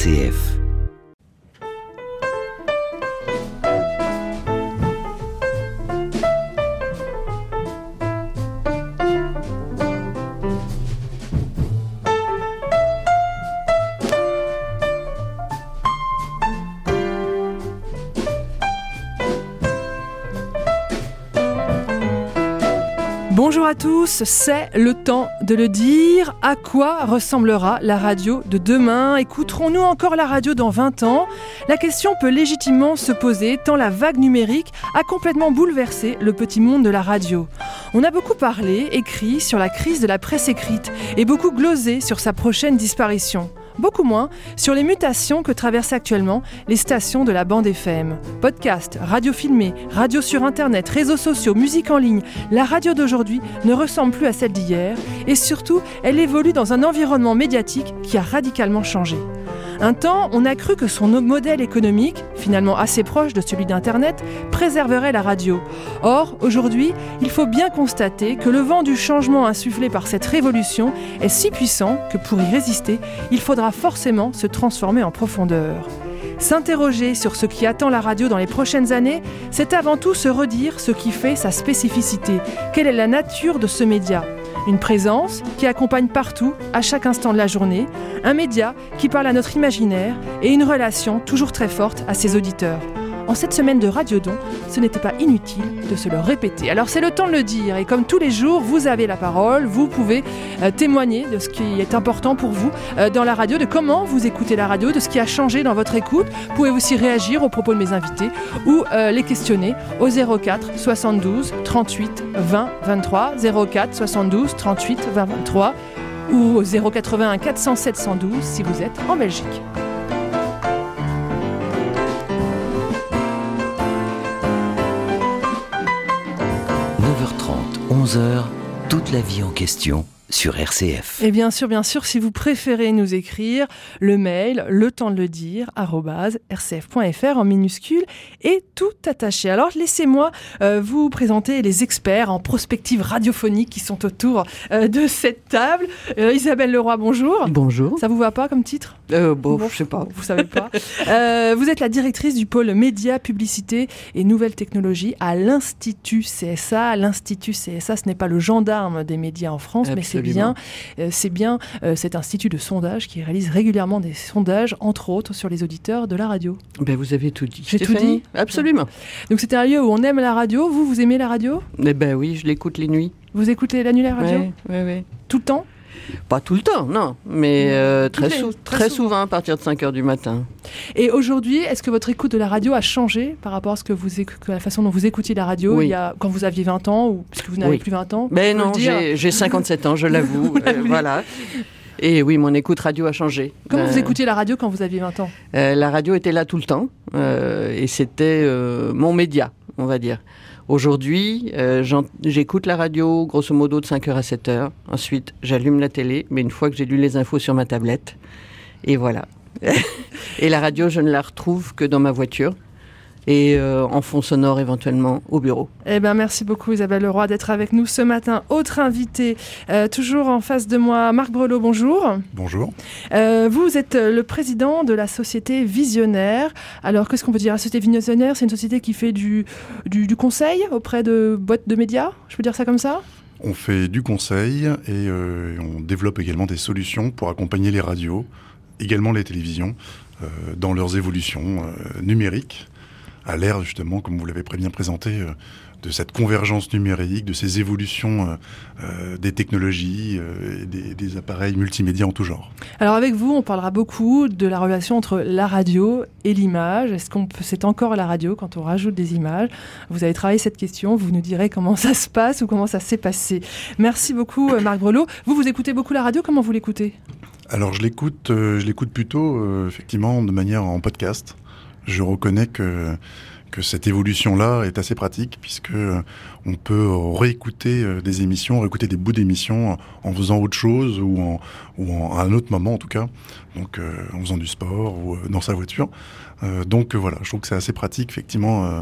RCF. Bonjour à tous, c'est le temps de le dire. À quoi ressemblera la radio de demain ? Écouterons-nous encore la radio dans 20 ans ? La question peut légitimement se poser tant la vague numérique a complètement bouleversé le petit monde de la radio. On a beaucoup parlé, écrit sur la crise de la presse écrite et beaucoup glosé sur sa prochaine disparition. Beaucoup moins sur les mutations que traversent actuellement les stations de la bande FM. Podcast, radio filmée, radio sur Internet, réseaux sociaux, musique en ligne, la radio d'aujourd'hui ne ressemble plus à celle d'hier et surtout, elle évolue dans un environnement médiatique qui a radicalement changé. Un temps, on a cru que son modèle économique, finalement assez proche de celui d'Internet, préserverait la radio. Or, aujourd'hui, il faut bien constater que le vent du changement insufflé par cette révolution est si puissant que pour y résister, il faudra forcément se transformer en profondeur. S'interroger sur ce qui attend la radio dans les prochaines années, c'est avant tout se redire ce qui fait sa spécificité. Quelle est la nature de ce média ? Une présence qui accompagne partout, à chaque instant de la journée, un média qui parle à notre imaginaire et une relation toujours très forte à ses auditeurs. En cette semaine de Radiodon, ce n'était pas inutile de se le répéter. Alors c'est le temps de le dire et comme tous les jours, vous avez la parole, vous pouvez témoigner de ce qui est important pour vous dans la radio, de comment vous écoutez la radio, de ce qui a changé dans votre écoute. Vous pouvez aussi réagir aux propos de mes invités ou les questionner au 04 72 38 20 23, 04 72 38 20 23 ou au 081 407 112 si vous êtes en Belgique. 11h, toute la vie en question sur RCF. Et bien sûr, si vous préférez nous écrire, le mail, le temps de le dire, @rcf.fr en minuscule et tout attaché. Alors laissez-moi vous présenter les experts en prospective radiophonique qui sont autour de cette table. Isabelle Leroy, bonjour. Bonjour. Ça vous va pas comme titre ? Bon, je sais pas. Vous savez pas. Vous êtes la directrice du pôle médias, publicité et nouvelles technologies à l'Institut CSA. L'Institut CSA, ce n'est pas le gendarme des médias en France, mais c'est bien cet institut de sondage qui réalise régulièrement des sondages, entre autres, sur les auditeurs de la radio. Ben, vous avez tout dit. J'ai tout dit ? Absolument. Donc c'est un lieu où on aime la radio. Vous aimez la radio ? Eh ben oui, je l'écoute les nuits. Vous écoutez la nuit la radio ? Oui. Tout le temps ? Pas tout le temps, non, mais très souvent à partir de 5h du matin. Et aujourd'hui, est-ce que votre écoute de la radio a changé par rapport à la façon dont vous écoutiez la radio quand vous aviez 20 ans ou puisque vous n'avez plus 20 ans ? Ben non, j'ai 57 ans, je l'avoue. Voilà. Et oui, mon écoute radio a changé. Comment vous écoutiez la radio quand vous aviez 20 ans ? La radio était là tout le temps et c'était mon média, on va dire. Aujourd'hui, j'écoute la radio grosso modo de 5h à 7h. Ensuite, j'allume la télé, mais une fois que j'ai lu les infos sur ma tablette. Et voilà. Et la radio, je ne la retrouve que dans ma voiture. Et en fond sonore éventuellement au bureau. Eh ben, merci beaucoup Isabelle Leroy d'être avec nous ce matin. Autre invité, toujours en face de moi, Marc Brelot, bonjour. Bonjour. Vous êtes le président de la société Visionnaire. Alors, qu'est-ce qu'on peut dire ? La société Visionnaire, c'est une société qui fait du conseil auprès de boîtes de médias, je peux dire ça comme ça ? On fait du conseil et on développe également des solutions pour accompagner les radios, également les télévisions, dans leurs évolutions numériques. À l'ère, justement, comme vous l'avez très bien présenté, de cette convergence numérique, de ces évolutions des technologies et des appareils multimédia en tout genre. Alors avec vous, on parlera beaucoup de la relation entre la radio et l'image. C'est encore la radio quand on rajoute des images ? Vous avez travaillé cette question, vous nous direz comment ça se passe ou comment ça s'est passé. Merci beaucoup Marc Brelot. Vous écoutez beaucoup la radio, comment vous l'écoutez ? Alors je l'écoute plutôt effectivement de manière en podcast. Je reconnais que cette évolution-là est assez pratique puisque on peut réécouter des émissions, réécouter des bouts d'émissions en faisant autre chose ou à un autre moment en tout cas, donc en faisant du sport ou dans sa voiture. Donc voilà, je trouve que c'est assez pratique effectivement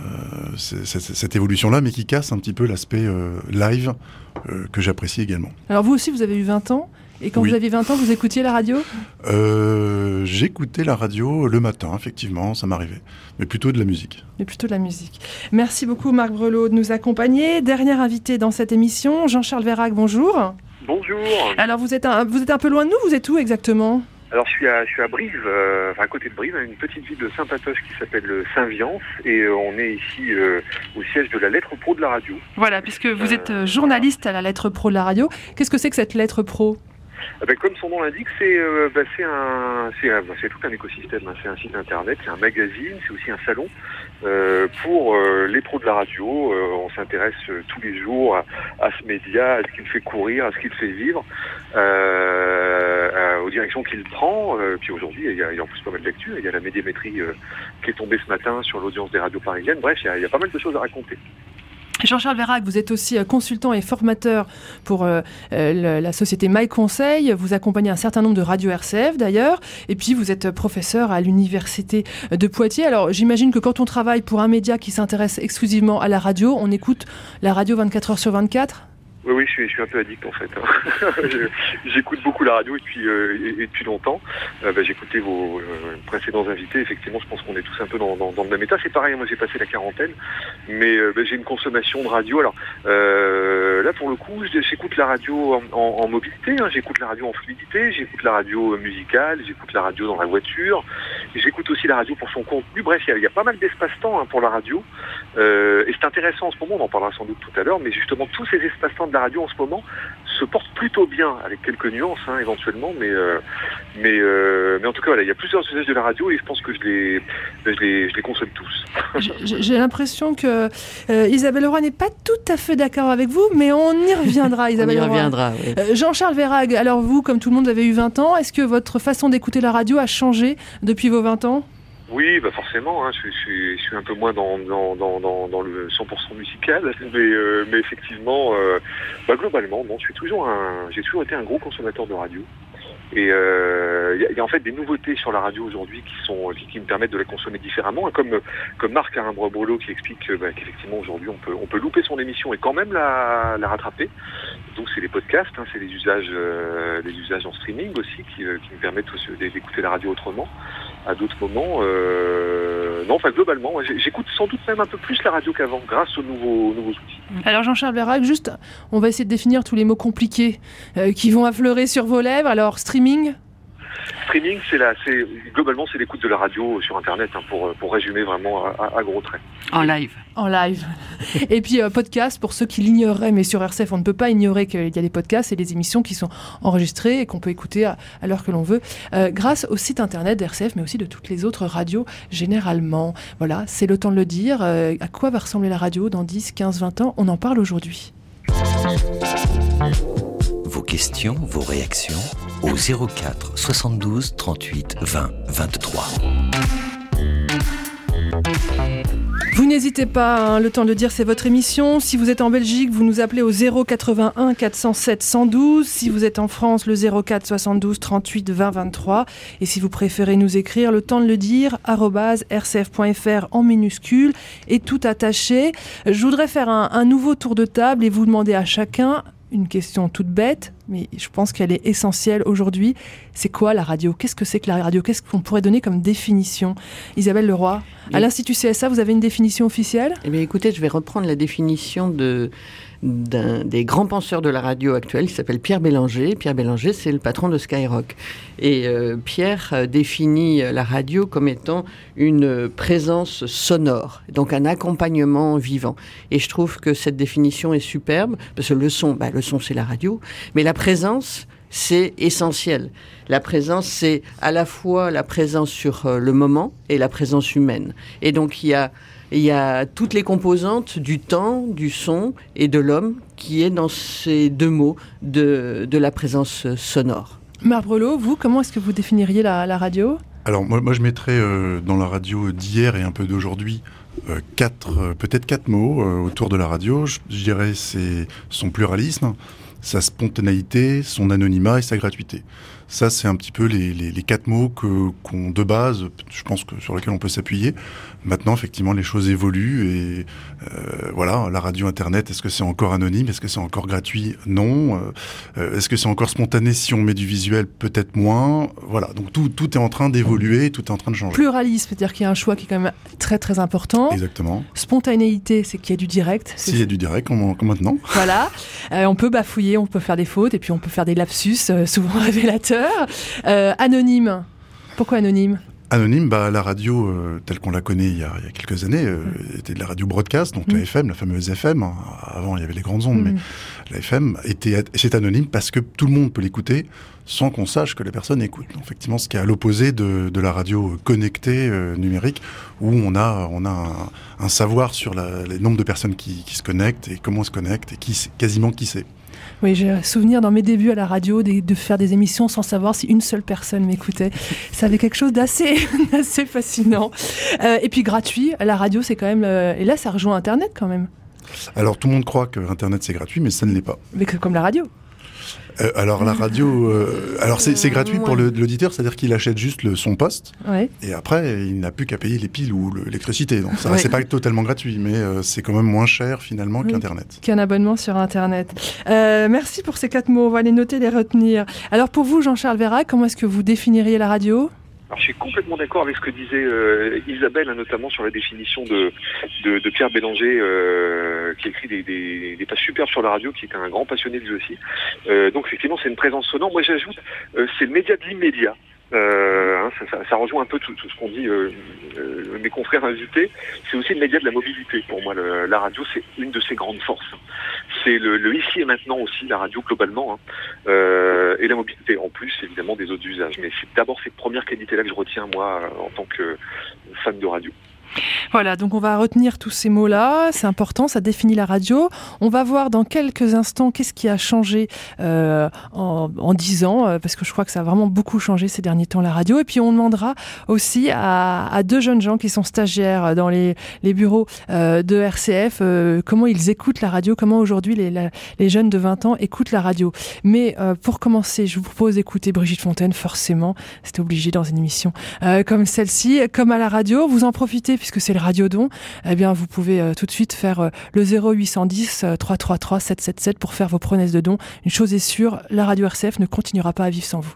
cette évolution-là, mais qui casse un petit peu l'aspect live que j'apprécie également. Alors vous aussi, vous avez eu 20 ans. Et quand Oui. vous aviez 20 ans, vous écoutiez la radio ? J'écoutais la radio le matin, effectivement, ça m'arrivait. Mais plutôt de la musique. Mais plutôt de la musique. Merci beaucoup Marc Brelot de nous accompagner. Dernier invité dans cette émission, Jean-Charles Veyrac, bonjour. Bonjour. Alors vous êtes un peu loin de nous, vous êtes où exactement ? Alors je suis à Brive, à côté de Brive, une petite ville de Saint-Patoche qui s'appelle Saint-Viance, et on est ici au siège de la Lettre Pro de la radio. Voilà, puisque vous êtes journaliste à la Lettre Pro de la radio. Qu'est-ce que c'est que cette Lettre Pro ? Comme son nom l'indique, c'est tout un écosystème. Hein. C'est un site internet, c'est un magazine, c'est aussi un salon pour les pros de la radio. On s'intéresse tous les jours à ce média, à ce qu'il fait courir, à ce qu'il fait vivre, aux directions qu'il prend. Puis aujourd'hui, il y a en plus pas mal d'actu. Il y a la médiamétrie qui est tombée ce matin sur l'audience des radios parisiennes. Bref, il y a pas mal de choses à raconter. Jean-Charles Veyrac, vous êtes aussi consultant et formateur pour la société My Conseil. Vous accompagnez un certain nombre de radios RCF d'ailleurs. Et puis vous êtes professeur à l'université de Poitiers. Alors j'imagine que quand on travaille pour un média qui s'intéresse exclusivement à la radio, on écoute la radio 24 heures sur 24 ? Oui, je suis un peu addict en fait. J'écoute beaucoup la radio et depuis longtemps. J'écoutais vos précédents invités. Effectivement, je pense qu'on est tous un peu dans le même état. C'est pareil, moi j'ai passé la quarantaine, mais j'ai une consommation de radio. Alors là, pour le coup, j'écoute la radio en mobilité, hein. J'écoute la radio en fluidité, j'écoute la radio musicale, j'écoute la radio dans la voiture, et j'écoute aussi la radio pour son contenu. Bref, il y a pas mal d'espace-temps pour la radio. Et c'est intéressant en ce moment, on en parlera sans doute tout à l'heure, mais justement tous ces espaces-temps de la radio en ce moment se portent plutôt bien, avec quelques nuances éventuellement, mais en tout cas voilà, il y a plusieurs usages de la radio et je pense que je les consomme tous. J'ai l'impression que Isabelle Leroy n'est pas tout à fait d'accord avec vous, mais on y reviendra, Isabelle Leroy. On y reviendra, oui. Jean-Charles Veyrac, alors vous, comme tout le monde, vous avez eu 20 ans, est-ce que votre façon d'écouter la radio a changé depuis vos 20 ans ? Oui, forcément, hein, je suis un peu moins dans le 100% musical, mais effectivement, globalement, bon, j'ai toujours été un gros consommateur de radio. Et il y a en fait des nouveautés sur la radio aujourd'hui qui me permettent de la consommer différemment, comme Marc Brelot qui explique qu'effectivement aujourd'hui on peut louper son émission et quand même la rattraper. Donc c'est les podcasts, hein, c'est les usages en streaming aussi qui me permettent d'écouter la radio autrement à d'autres moments. Globalement, j'écoute sans doute même un peu plus la radio qu'avant grâce aux nouveaux outils. Alors Jean-Charles Veyrac, juste, on va essayer de définir tous les mots compliqués qui vont affleurer sur vos lèvres. Alors streaming ? Streaming, globalement c'est l'écoute de la radio sur Internet, hein, pour résumer vraiment à gros traits. En live. En live. Et puis podcast, pour ceux qui l'ignoreraient, mais sur RCF, on ne peut pas ignorer qu'il y a des podcasts et des émissions qui sont enregistrées et qu'on peut écouter à l'heure que l'on veut, grâce au site internet d'RCF, mais aussi de toutes les autres radios généralement. Voilà, c'est le temps de le dire. À quoi va ressembler la radio dans 10, 15, 20 ans ? On en parle aujourd'hui. Vos questions, vos réactions au 04 72 38 20 23. Vous n'hésitez pas, le temps de dire, c'est votre émission. Si vous êtes en Belgique, vous nous appelez au 081 407 112. Si vous êtes en France, le 04 72 38 20 23. Et si vous préférez nous écrire, le temps de le dire, @rcf.fr en minuscule et tout attaché. Je voudrais faire un nouveau tour de table et vous demander à chacun une question toute bête, mais je pense qu'elle est essentielle aujourd'hui. C'est quoi la radio ? Qu'est-ce que c'est que la radio ? Qu'est-ce qu'on pourrait donner comme définition ? Isabelle Leroy, à l'Institut CSA, vous avez une définition officielle ? Eh bien, écoutez, je vais reprendre la définition d'un des grands penseurs de la radio actuelle, qui s'appelle Pierre Bélanger. Pierre Bélanger, c'est le patron de Skyrock. Et Pierre définit la radio comme étant une présence sonore, donc un accompagnement vivant. Et je trouve que cette définition est superbe, parce que le son, c'est la radio, mais la présence, c'est essentiel. La présence, c'est à la fois la présence sur le moment et la présence humaine. Et donc, il y a toutes les composantes du temps, du son et de l'homme qui est dans ces deux mots de la présence sonore. Marc Brelot, vous, comment est-ce que vous définiriez la radio ? Alors moi je mettrais dans la radio d'hier et un peu d'aujourd'hui peut-être quatre mots autour de la radio. Je dirais c'est son pluralisme, sa spontanéité, son anonymat et sa gratuité. Ça, c'est un petit peu les 4 mots qu'on de base, je pense que sur lesquels on peut s'appuyer. Maintenant, effectivement, les choses évoluent et voilà, la radio Internet, est-ce que c'est encore anonyme? Est-ce que c'est encore gratuit? Non. Est-ce que c'est encore spontané si on met du visuel? Peut-être moins. Voilà, donc tout est en train d'évoluer, tout est en train de changer. Pluralisme, c'est-à-dire qu'il y a un choix qui est quand même très très important. Exactement. Spontanéité, c'est qu'il y a du direct. S'il y a du direct, comme maintenant. Voilà, on peut bafouiller, on peut faire des fautes et puis on peut faire des lapsus souvent révélateurs. Anonyme, pourquoi anonyme? Anonyme, la radio telle qu'on la connaît il y a quelques années était de la radio broadcast, donc la FM, la fameuse FM. Avant, il y avait les grandes ondes, mais la FM c'est anonyme parce que tout le monde peut l'écouter sans qu'on sache que les personnes écoutent. Donc, effectivement, ce qui est à l'opposé de la radio connectée numérique, où on a un savoir sur les nombres de personnes qui se connectent et comment se connectent et quasiment qui sait. Oui, j'ai un souvenir dans mes débuts à la radio de faire des émissions sans savoir si une seule personne m'écoutait. Ça avait quelque chose d'assez fascinant. Et puis gratuit, la radio c'est quand même... et là ça rejoint Internet quand même. Alors tout le monde croit que Internet c'est gratuit, mais ça ne l'est pas. Mais comme la radio. Alors la radio, c'est gratuit pour l'auditeur, c'est-à-dire qu'il achète juste son poste, et après il n'a plus qu'à payer les piles ou l'électricité. Donc ça, c'est pas totalement gratuit, mais c'est quand même moins cher finalement qu'Internet. Qu'un abonnement sur Internet. Merci pour ces 4 mots, on va les noter, les retenir. Alors pour vous, Jean-Charles Vérac, comment est-ce que vous définiriez la radio ? Alors, je suis complètement d'accord avec ce que disait Isabelle, notamment sur la définition de Pierre Bélanger, qui écrit des pages superbes sur la radio, qui est un grand passionné lui aussi. Donc, effectivement, c'est une présence sonore. Moi, j'ajoute, c'est le média de l'immédiat. Ça rejoint un peu tout ce qu'ont dit mes confrères invités. C'est aussi le média de la mobilité. Pour moi, la radio, c'est une de ses grandes forces. C'est le ici et maintenant aussi, la radio globalement, et la mobilité en plus, évidemment, des autres usages. Mais c'est d'abord cette première qualité-là que je retiens, moi, en tant que fan de radio. Voilà, donc on va retenir tous ces mots-là, c'est important, ça définit la radio. On va voir dans quelques instants qu'est-ce qui a changé en 10 ans, parce que je crois que ça a vraiment beaucoup changé ces derniers temps la radio. Et puis on demandera aussi à 2 jeunes gens qui sont stagiaires dans les bureaux de RCF, comment ils écoutent la radio, comment aujourd'hui les jeunes de 20 ans écoutent la radio. Mais pour commencer, je vous propose d'écouter Brigitte Fontaine, forcément, c'était obligé dans une émission comme celle-ci, comme à la radio. Vous en profitez puisque c'est le Radiodon, eh bien vous pouvez tout de suite faire le 0810 333 777 pour faire vos promesses de dons. Une chose est sûre, la radio RCF ne continuera pas à vivre sans vous.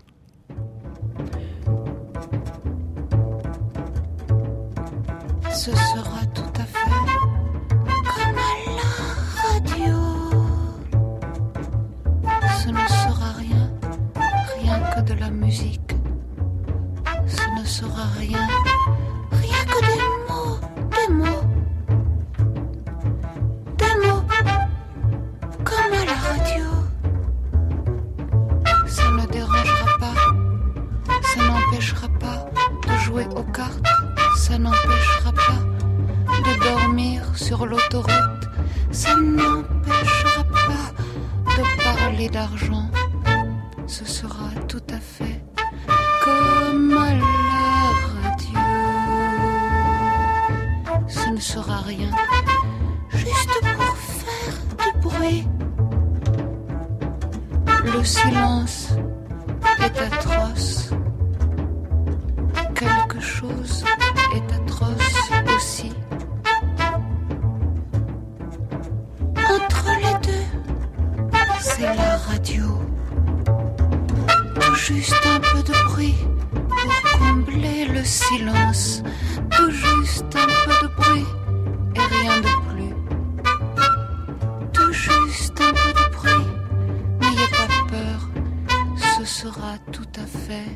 Ce sera tout à fait comme à la radio. Ce ne sera rien que de la musique. Ce ne sera rien que des mots, comme à la radio. Ça ne dérangera pas, ça n'empêchera pas de jouer aux cartes, ça n'empêchera pas de dormir sur l'autoroute, ça n'empêchera pas de parler d'argent. Ce sera tout à fait comme à la radio. Ce ne sera rien, juste pour faire du bruit. Le silence est atroce. Quelque chose est atroce aussi. Entre les deux, c'est la radio. Tout juste un peu de bruit pour combler le silence. Tout juste un peu de bruit et rien de plus. Tout juste un peu de bruit, n'ayez pas peur, ce sera tout à fait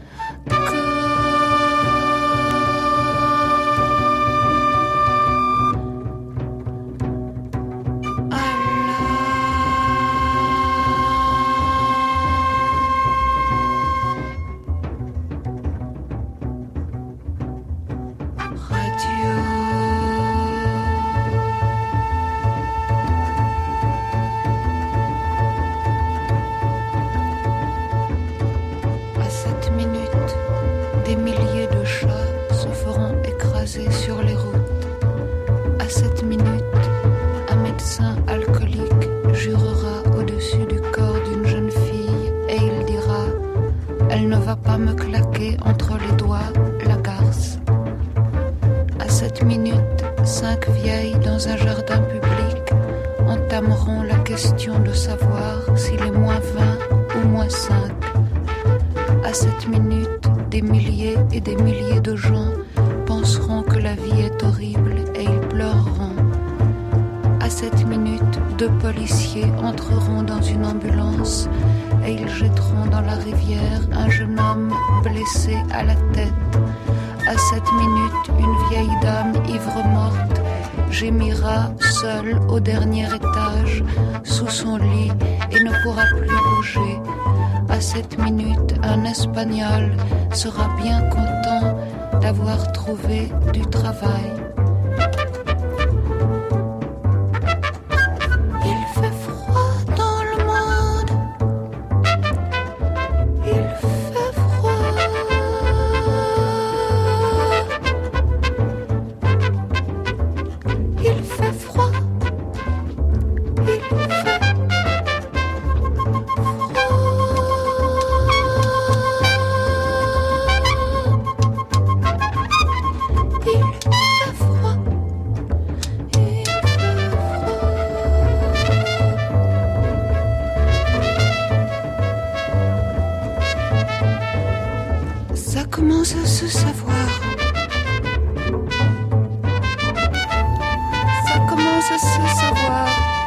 sur les routes. À cette minute, un médecin alcoolique jurera au-dessus du corps. elle ne va pas me claquer entre les doigts la garce. À cette minute, 5 vieilles dans un jardin public entameront la question de savoir s'il est moins 20 ou moins 5. À cette minute, des milliers et des milliers de gens penseront que la vie est horrible et ils pleureront. À cette minute, 2 policiers entreront dans une ambulance et ils jetteront dans la rivière un jeune homme blessé à la tête. À cette minute, une vieille dame ivre-morte gémira seule au dernier étage sous son lit et ne pourra plus bouger. À cette minute, un Espagnol sera bien content d'avoir trouvé du travail. Il fait froid dans le monde. Il fait froid. Il fait froid. Il fait ça commence à se savoir. Ça commence à se savoir.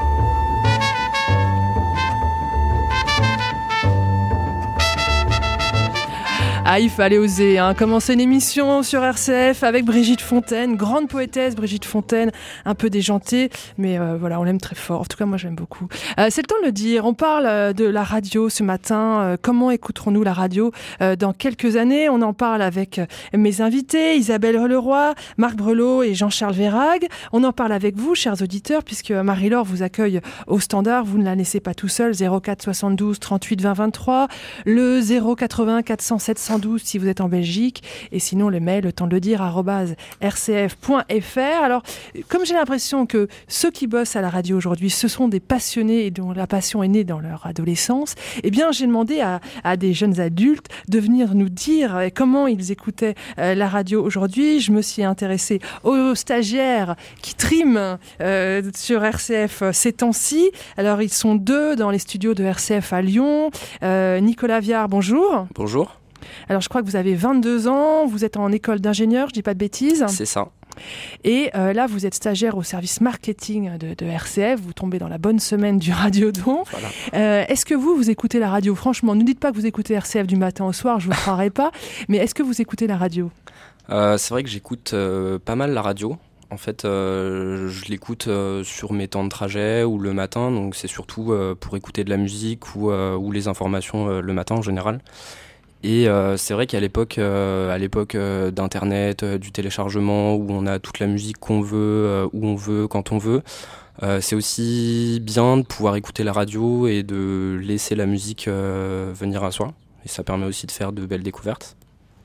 Ah, il fallait oser, hein. Commencer une émission sur RCF avec Brigitte Fontaine, grande poétesse Brigitte Fontaine, un peu déjantée, mais voilà, on l'aime très fort. En tout cas, moi, j'aime beaucoup. C'est le temps de le dire. On parle de la radio ce matin. Comment écouterons-nous la radio dans quelques années? On en parle avec mes invités, Isabelle Leroy, Marc Brelot et Jean-Charles Vérag. On en parle avec vous, chers auditeurs, puisque Marie-Laure vous accueille au standard. Vous ne la laissez pas tout seul. 04 72 38 20 23, le 080 400 712 si vous êtes en Belgique, et sinon le mail, le temps de le dire, @rcf.fr. Alors, comme j'ai l'impression que ceux qui bossent à la radio aujourd'hui, ce sont des passionnés et dont la passion est née dans leur adolescence, eh bien, j'ai demandé à des jeunes adultes de venir nous dire comment ils écoutaient la radio aujourd'hui. Je me suis intéressée aux stagiaires qui triment sur RCF ces temps-ci. Alors, ils sont 2 dans les studios de RCF à Lyon. Nicolas Viard, bonjour. Bonjour. Alors, je crois que vous avez 22 ans, vous êtes en école d'ingénieur, je dis pas de bêtises. C'est ça. Et là, vous êtes stagiaire au service marketing de RCF, vous tombez dans la bonne semaine du Radiodon. Voilà. Est-ce que vous écoutez la radio? Franchement, ne dites pas que vous écoutez RCF du matin au soir, je ne vous croirais pas, mais est-ce que vous écoutez la radio? C'est vrai que j'écoute pas mal la radio. En fait, je l'écoute sur mes temps de trajet ou le matin, donc c'est surtout pour écouter de la musique ou les informations le matin en général. Et c'est vrai qu'à l'époque d'Internet, du téléchargement, où on a toute la musique qu'on veut, où on veut, quand on veut, c'est aussi bien de pouvoir écouter la radio et de laisser la musique venir à soi. Et ça permet aussi de faire de belles découvertes.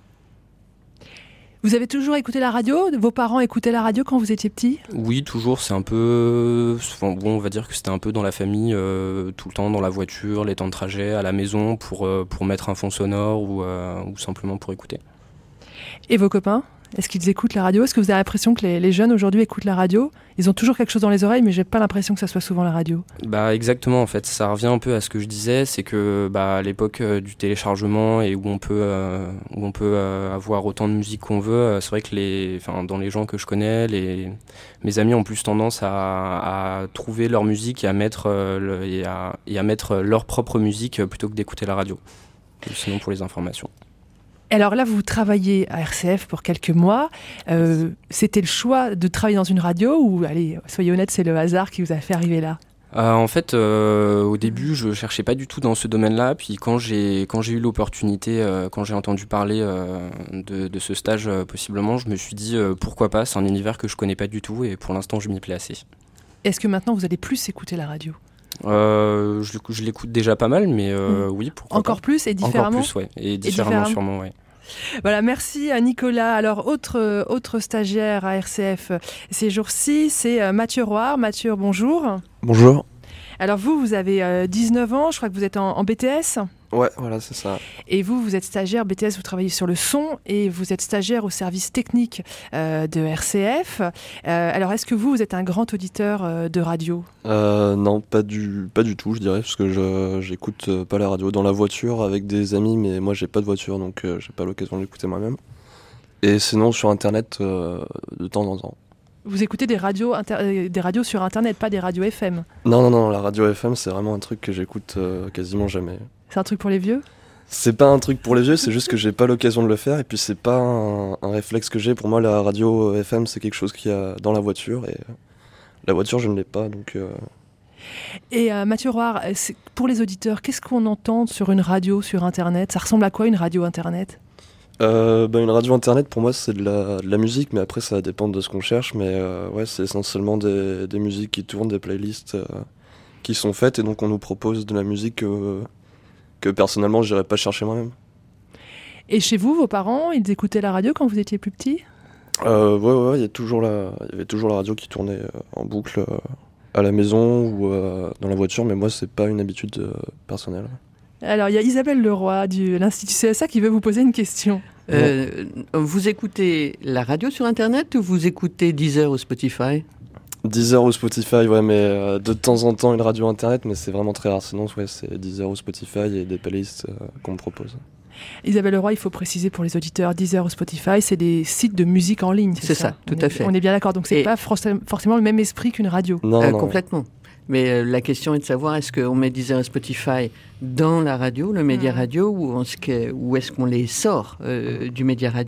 Vous avez toujours écouté la radio? Vos parents écoutaient la radio quand vous étiez petit? Oui, toujours. C'est un peu... Enfin, bon, on va dire que c'était un peu dans la famille, tout le temps, dans la voiture, les temps de trajet, à la maison, pour mettre un fond sonore ou simplement pour écouter. Et vos copains? Est-ce qu'ils écoutent la radio? Est-ce que vous avez l'impression que les jeunes aujourd'hui écoutent la radio? Ils ont toujours quelque chose dans les oreilles, mais j'ai pas l'impression que ça soit souvent la radio. Bah exactement, en fait, ça revient un peu à ce que je disais, c'est que à l'époque du téléchargement et où on peut avoir autant de musique qu'on veut, c'est vrai que dans les gens que je connais, mes amis ont plus tendance à trouver leur musique et à mettre leur propre musique plutôt que d'écouter la radio. Sinon pour les informations. Alors là, vous travaillez à RCF pour quelques mois. C'était le choix de travailler dans une radio ou, allez, soyez honnête, c'est le hasard qui vous a fait arriver là? En fait, au début, je cherchais pas du tout dans ce domaine-là. Puis quand j'ai eu l'opportunité, quand j'ai entendu parler de ce stage possiblement, je me suis dit pourquoi pas. C'est un univers que je connais pas du tout et pour l'instant, je m'y plais assez. Est-ce que maintenant, vous allez plus écouter la radio? Je l'écoute déjà pas mal, mais oui, pourquoi encore pas. Plus et différemment. Encore plus, ouais, et différemment sûrement, ouais. Voilà, merci à Nicolas. Alors, autre stagiaire à RCF ces jours-ci, c'est Mathieu Roire. Mathieu, bonjour. Bonjour. Alors vous avez 19 ans, je crois que vous êtes en BTS. Ouais, voilà, c'est ça. Et vous êtes stagiaire BTS, vous travaillez sur le son et vous êtes stagiaire au service technique de RCF. Alors, est-ce que vous êtes un grand auditeur de radio ? Non, pas du tout, je dirais, parce que j'écoute pas la radio dans la voiture avec des amis, mais moi j'ai pas de voiture, donc j'ai pas l'occasion de l'écouter moi-même. Et sinon sur Internet, de temps en temps. Vous écoutez des radios sur Internet, pas des radios FM ? Non, la radio FM, c'est vraiment un truc que j'écoute quasiment jamais. C'est un truc pour les vieux ? C'est pas un truc pour les vieux, c'est juste que j'ai pas l'occasion de le faire, et puis c'est pas un réflexe que j'ai. Pour moi, la radio FM, c'est quelque chose qu'il y a dans la voiture, et la voiture, je ne l'ai pas, donc... Et Mathieu Roire, pour les auditeurs, qu'est-ce qu'on entend sur une radio sur Internet ? Ça ressemble à quoi une radio Internet ? Une radio Internet, pour moi, c'est de la musique, mais après, ça dépend de ce qu'on cherche, mais ouais, c'est essentiellement des musiques qui tournent, des playlists qui sont faites, et donc on nous propose de la musique que personnellement, j'irais pas chercher moi-même. Et chez vous, vos parents, ils écoutaient la radio quand vous étiez plus petit ? Ouais, il y avait toujours la radio qui tournait en boucle à la maison ou dans la voiture, mais moi, c'est pas une habitude personnelle. Alors, il y a Isabelle Leroy de l'Institut CSA qui veut vous poser une question. Vous écoutez la radio sur Internet ou vous écoutez Deezer ou Spotify ? Deezer ou Spotify, ouais, mais de temps en temps une radio Internet, mais c'est vraiment très rare. Sinon, ouais, c'est Deezer ou Spotify et des playlists qu'on me propose. Isabelle Leroy, il faut préciser pour les auditeurs, Deezer ou Spotify, c'est des sites de musique en ligne, c'est ça, tout à fait. On est bien d'accord, donc c'est pas forcément le même esprit qu'une radio. Non. Complètement. Mais la question est de savoir, est-ce qu'on met Deezer et Spotify dans la radio, le média radio, ou est-ce qu'on les sort du média radio ?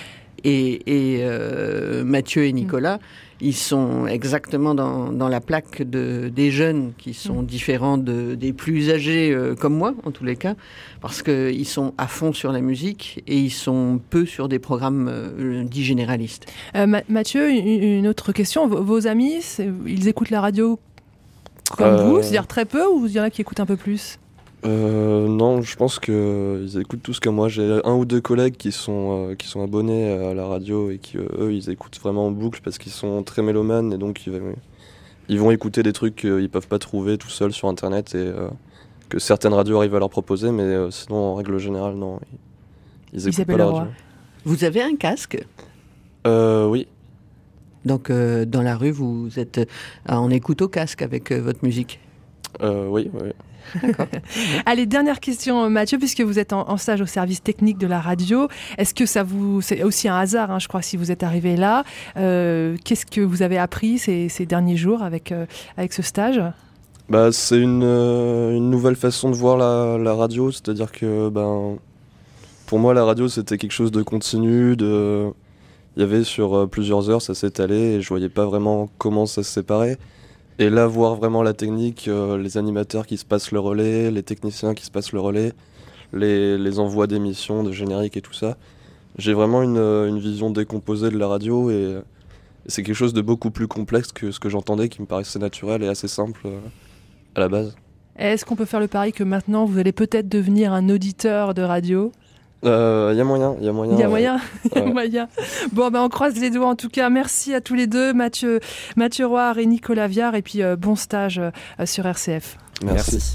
Et Mathieu et Nicolas, ils sont exactement dans la plaque des jeunes qui sont différents des plus âgés comme moi, en tous les cas, parce qu'ils sont à fond sur la musique et ils sont peu sur des programmes dits généralistes. Mathieu, une autre question. Vos amis, ils écoutent la radio comme vous, c'est-à-dire très peu, ou il y en a qui écoutent un peu plus ? Non, je pense qu'ils écoutent tous comme moi. J'ai un ou deux collègues qui sont abonnés à la radio et qui, eux, ils écoutent vraiment en boucle parce qu'ils sont très mélomanes et donc ils vont écouter des trucs qu'ils peuvent pas trouver tout seuls sur Internet et que certaines radios arrivent à leur proposer, mais sinon, en règle générale, non, ils écoutent pas la radio. Vous avez un casque ? Oui. Donc, dans la rue, vous êtes en écoute au casque avec votre musique ? Oui. D'accord. Allez, dernière question, Mathieu, puisque vous êtes en stage au service technique de la radio. Est-ce que c'est aussi un hasard, je crois, si vous êtes arrivé là. Qu'est-ce que vous avez appris ces derniers jours avec ce stage ? C'est une nouvelle façon de voir la radio, c'est-à-dire que pour moi, la radio, c'était quelque chose de continu, il y avait sur plusieurs heures, ça s'étalait et je voyais pas vraiment comment ça se séparait. Et là, voir vraiment la technique, les animateurs qui se passent le relais, les techniciens qui se passent le relais, les envois d'émissions, de génériques et tout ça, j'ai vraiment une vision décomposée de la radio et c'est quelque chose de beaucoup plus complexe que ce que j'entendais, qui me paraissait naturel et assez simple à la base. Est-ce qu'on peut faire le pari que maintenant, vous allez peut-être devenir un auditeur de radio ? Y a moyen. Il y a moyen. Bon, on croise les doigts en tout cas. Merci à tous les deux, Mathieu Roire et Nicolas Viard, et puis bon stage sur RCF. Merci.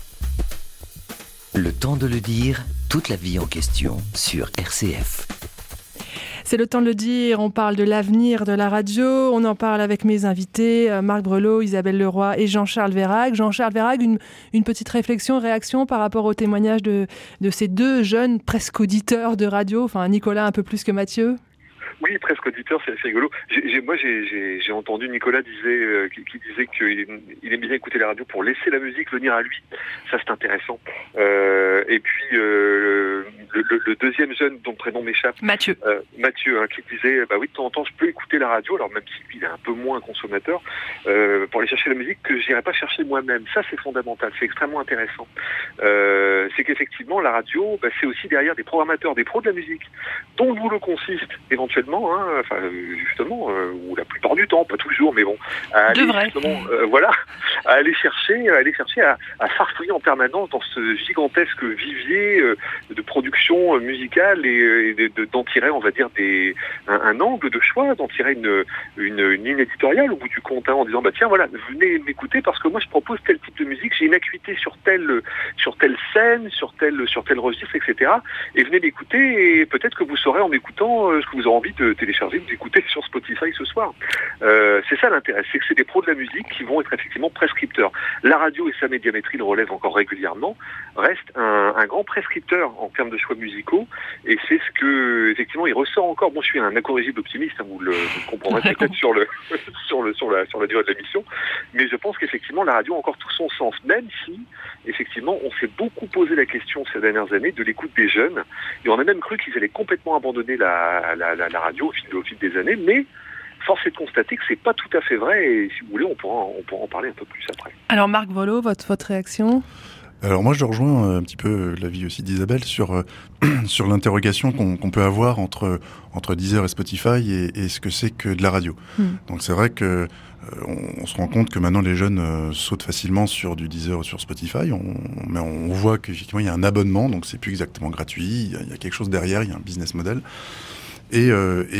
Le temps de le dire, toute la vie en question sur RCF. C'est le temps de le dire, on parle de l'avenir de la radio, on en parle avec mes invités, Marc Brelot, Isabelle Leroy et Jean-Charles Verhaeghe. Jean-Charles Verhaeghe, une petite réaction par rapport au témoignage de ces deux jeunes presque auditeurs de radio, enfin Nicolas un peu plus que Mathieu. Oui, presque auditeur, c'est assez rigolo. J'ai entendu Nicolas qui disait qu'il aimait bien écouter la radio pour laisser la musique venir à lui. Ça, c'est intéressant. Et puis, le deuxième jeune dont le prénom m'échappe, Mathieu, qui disait, oui, de temps en temps, je peux écouter la radio, alors même s'il est un peu moins consommateur, pour aller chercher la musique que je n'irais pas chercher moi-même. Ça, c'est fondamental, c'est extrêmement intéressant. C'est qu'effectivement, la radio, c'est aussi derrière des programmateurs, des pros de la musique, dont le boulot consiste éventuellement actuellement, justement, ou la plupart du temps, pas toujours, mais bon, à aller à aller chercher à farfouiller en permanence dans ce gigantesque vivier de production musicale et d'en tirer, on va dire, un angle de choix, d'en tirer une ligne éditoriale au bout du compte, en disant tiens, voilà, venez m'écouter parce que moi je propose tel type de musique, j'ai une acuité sur telle scène, sur tel registre, etc. Et venez m'écouter et peut-être que vous saurez en m'écoutant ce que vous aurez envie de télécharger, d'écouter sur Spotify ce soir. C'est ça l'intérêt, c'est que c'est des pros de la musique qui vont être effectivement prescripteurs. La radio et sa médiamétrie le relèvent encore régulièrement, reste un grand prescripteur en termes de choix musicaux, et c'est ce que effectivement il ressort encore. Moi je suis un incorrigible optimiste, vous le comprendrez peut-être sur la durée de l'émission, mais je pense qu'effectivement la radio a encore tout son sens, même si effectivement on s'est beaucoup posé la question ces dernières années de l'écoute des jeunes, et on a même cru qu'ils allaient complètement abandonner la radio au fil des années, mais force est de constater que c'est pas tout à fait vrai, et si vous voulez on pourra en parler un peu plus après. Alors Marc Volo, votre réaction ? Alors moi je rejoins un petit peu l'avis aussi d'Isabelle sur l'interrogation qu'on peut avoir entre Deezer et Spotify et ce que c'est que de la radio. Donc c'est vrai que on se rend compte que maintenant les jeunes sautent facilement sur du Deezer ou sur Spotify, mais on voit qu'effectivement il y a un abonnement, donc c'est plus exactement gratuit, il y a quelque chose derrière, il y a un business model. Et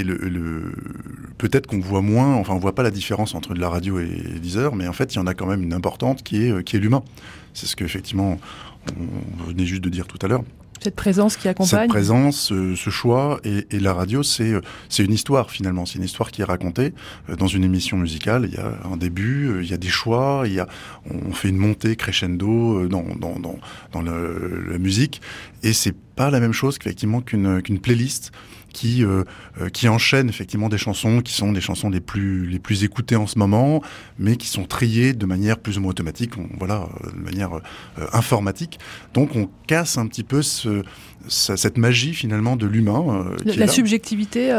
peut-être qu'on voit moins, enfin on voit pas la différence entre de la radio et Deezer, mais en fait il y en a quand même une importante qui est l'humain. C'est ce qu'effectivement on venait juste de dire tout à l'heure. Cette présence qui accompagne. Cette présence, ce choix, et la radio, c'est une histoire finalement. C'est une histoire qui est racontée dans une émission musicale. Il y a un début, il y a des choix, on fait une montée crescendo dans la musique, et c'est pas la même chose qu'effectivement qu'une playlist qui enchaîne effectivement des chansons qui sont des chansons les plus écoutées en ce moment, mais qui sont triées de manière plus ou moins automatique, de manière informatique. Donc on casse un petit peu cette magie finalement de l'humain. La subjectivité.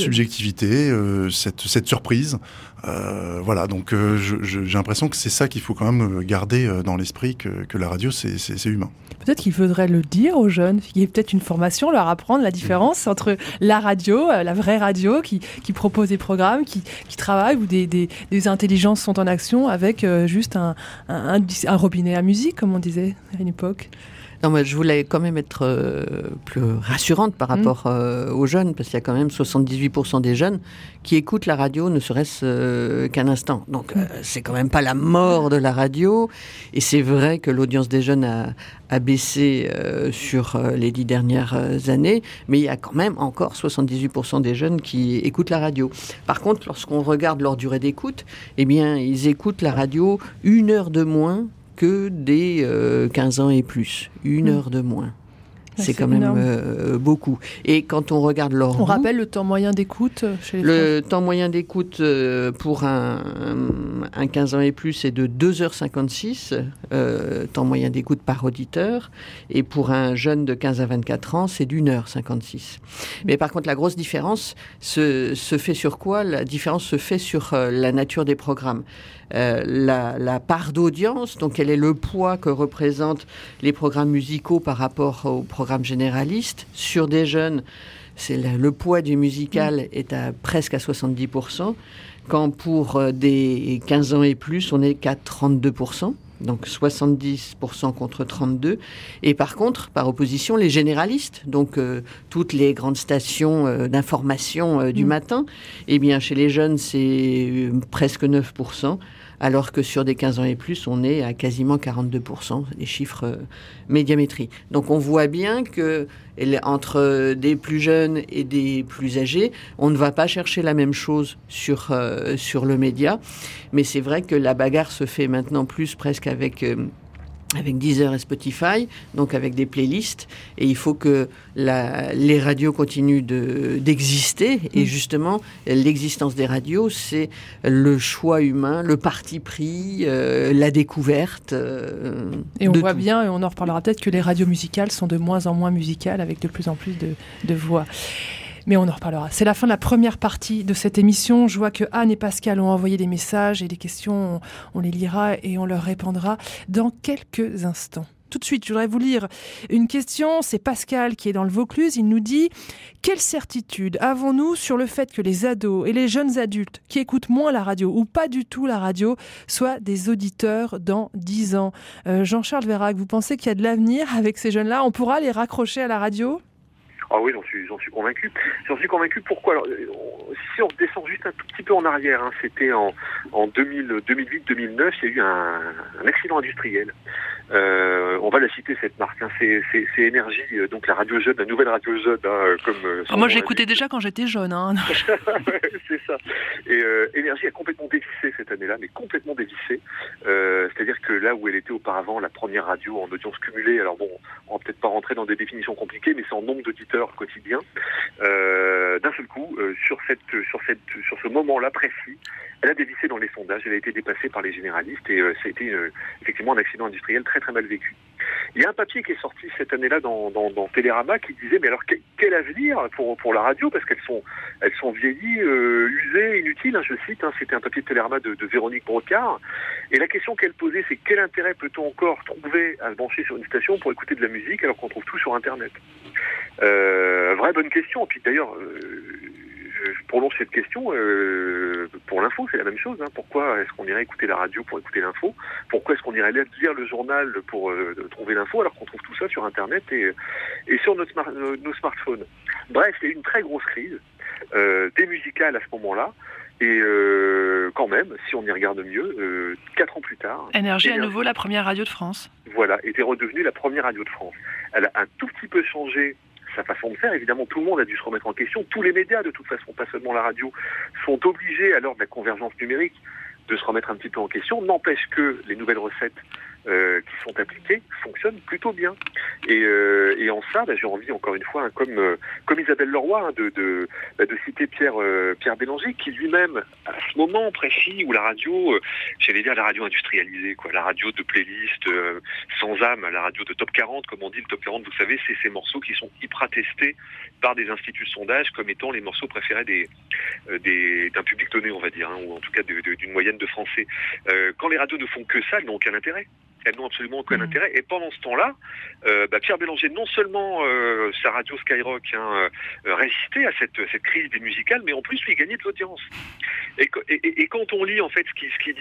Cette surprise. Donc j'ai l'impression que c'est ça qu'il faut quand même garder dans l'esprit, que la radio c'est humain. Peut-être qu'il faudrait le dire aux jeunes, il y a peut-être une formation, leur apprendre la différence entre la radio, la vraie radio qui propose des programmes, qui travaille, où des intelligences sont en action, avec juste un robinet à musique, comme on disait à une époque. Non, moi, je voulais quand même être plus rassurante par rapport aux jeunes, parce qu'il y a quand même 78% des jeunes qui écoutent la radio, ne serait-ce qu'un instant. Donc, c'est quand même pas la mort de la radio. Et c'est vrai que l'audience des jeunes a baissé sur les 10 dernières années, mais il y a quand même encore 78% des jeunes qui écoutent la radio. Par contre, lorsqu'on regarde leur durée d'écoute, eh bien, ils écoutent la radio 1 heure de moins que des 15 ans et plus. 1 heure de moins. C'est quand même beaucoup. Et quand on regarde leur On rappelle le temps moyen d'écoute chez les Le temps moyen d'écoute pour un 15 ans et plus est de 2h56, temps moyen d'écoute par auditeur. Et pour un jeune de 15 à 24 ans, c'est d'1h56. Mais par contre, la grosse différence se fait sur quoi ? La différence se fait sur la nature des programmes. La part d'audience, donc quel est le poids que représentent les programmes musicaux par rapport aux programmes généralistes. Sur des jeunes, le poids du musical est presque à 70%, quand pour des 15 ans et plus, on est qu'à 32%. Donc 70% contre 32%. Et par contre, par opposition, les généralistes, donc toutes les grandes stations d'information du matin, eh bien chez les jeunes, c'est presque 9%. Alors que sur des 15 ans et plus, on est à quasiment 42%, des chiffres médiamétrie. Donc on voit bien que entre des plus jeunes et des plus âgés, on ne va pas chercher la même chose sur le média. Mais c'est vrai que la bagarre se fait maintenant plus presque avec Deezer et Spotify, donc avec des playlists, et il faut que les radios continuent d'exister, et justement, l'existence des radios, c'est le choix humain, le parti pris, la découverte. Et on voit bien, et on en reparlera peut-être, que les radios musicales sont de moins en moins musicales, avec de plus en plus de voix. Mais on en reparlera. C'est la fin de la première partie de cette émission. Je vois que Anne et Pascal ont envoyé des messages et des questions. On les lira et on leur répondra dans quelques instants. tout de suite, je voudrais vous lire une question. C'est Pascal qui est dans le Vaucluse. Il nous dit « Quelle certitude avons-nous sur le fait que les ados et les jeunes adultes qui écoutent moins la radio ou pas du tout la radio soient des auditeurs dans 10 ans ?» Jean-Charles Vérac, vous pensez qu'il y a de l'avenir avec ces jeunes-là? On pourra les raccrocher à la radio? Ah oui, j'en suis convaincu. J'en suis convaincu. Pourquoi? Alors, si on descend juste un tout petit peu en arrière, hein, c'était en 2008-2009, il y a eu un accident industriel. On va la citer, cette marque. Hein, c'est Énergie, donc la radio jeune, la nouvelle radio jeune, hein, comme. Moi, j'écoutais déjà quand j'étais jeune. Hein. C'est ça. Et Énergie a complètement dévissé cette année-là, mais complètement dévissé. C'est-à-dire que là où elle était auparavant la première radio en audience cumulée, alors bon, on va peut-être pas rentrer dans des définitions compliquées, mais c'est en nombre d'auditeurs quotidien. D'un seul coup, sur ce moment-là précis, elle a dévissé dans les sondages, elle a été dépassée par les généralistes et ça a été effectivement un accident industriel très très mal vécu. Il y a un papier qui est sorti cette année-là dans Télérama qui disait mais alors quel avenir pour la radio, parce qu'elles sont vieillies, usées, inutiles, hein, je cite, hein, c'était un papier de Télérama de Véronique Brocard, et la question qu'elle posait c'est quel intérêt peut-on encore trouver à se brancher sur une station pour écouter de la musique alors qu'on trouve tout sur Internet. Vraie bonne question. Et puis d'ailleurs, je prolonge cette question. Pour l'info, c'est la même chose. Hein. Pourquoi est-ce qu'on irait écouter la radio pour écouter l'info? Pourquoi est-ce qu'on irait lire le journal pour trouver l'info alors qu'on trouve tout ça sur Internet et sur nos smartphones? Bref, il y a eu une très grosse crise des musicales à ce moment-là. Et quand même, si on y regarde mieux, 4 ans plus tard... Énergie à nouveau la première radio de France. Voilà, était redevenue la première radio de France. Elle a un tout petit peu changé sa façon de faire. Évidemment, tout le monde a dû se remettre en question. Tous les médias, de toute façon, pas seulement la radio, sont obligés, à l'heure de la convergence numérique, de se remettre un petit peu en question. N'empêche que les nouvelles recettes qui sont appliquées fonctionnent plutôt bien. Et en ça, j'ai envie, encore une fois, hein, comme Isabelle Leroy, hein, de citer Pierre Bélanger, qui lui-même, à ce moment précis où la radio, j'allais dire la radio industrialisée, quoi, la radio de playlist sans âme, la radio de top 40, comme on dit, le top 40, vous savez, c'est ces morceaux qui sont hyper testés par des instituts de sondage comme étant les morceaux préférés d'un public donné, on va dire, hein, ou en tout cas d'une moyenne de Français. Quand les radios ne font que ça, elles n'ont aucun intérêt. Elles n'ont absolument aucun intérêt. Et pendant ce temps-là, Pierre Bélanger, non seulement sa radio Skyrock résistait à cette crise des musicales, mais en plus lui gagnait de l'audience. Et quand on lit en fait ce qu'il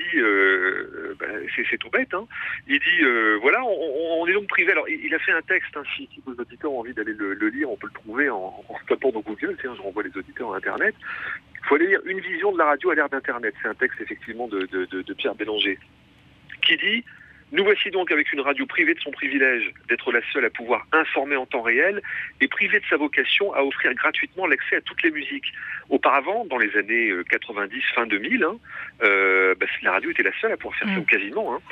dit, c'est tout bête. Hein. Il dit voilà, on est donc privé. Alors il a fait un texte. Hein, si vos auditeurs ont envie d'aller le lire, on peut le trouver en tapant dans Google. Tiens, je renvoie les auditeurs à Internet. Il faut aller lire Une vision de la radio à l'ère d'Internet. C'est un texte effectivement de Pierre Bélanger qui dit: nous voici donc avec une radio privée de son privilège d'être la seule à pouvoir informer en temps réel et privée de sa vocation à offrir gratuitement l'accès à toutes les musiques. Auparavant, dans les années 90, fin 2000, la radio était la seule à pouvoir faire ça, quasiment. Hein.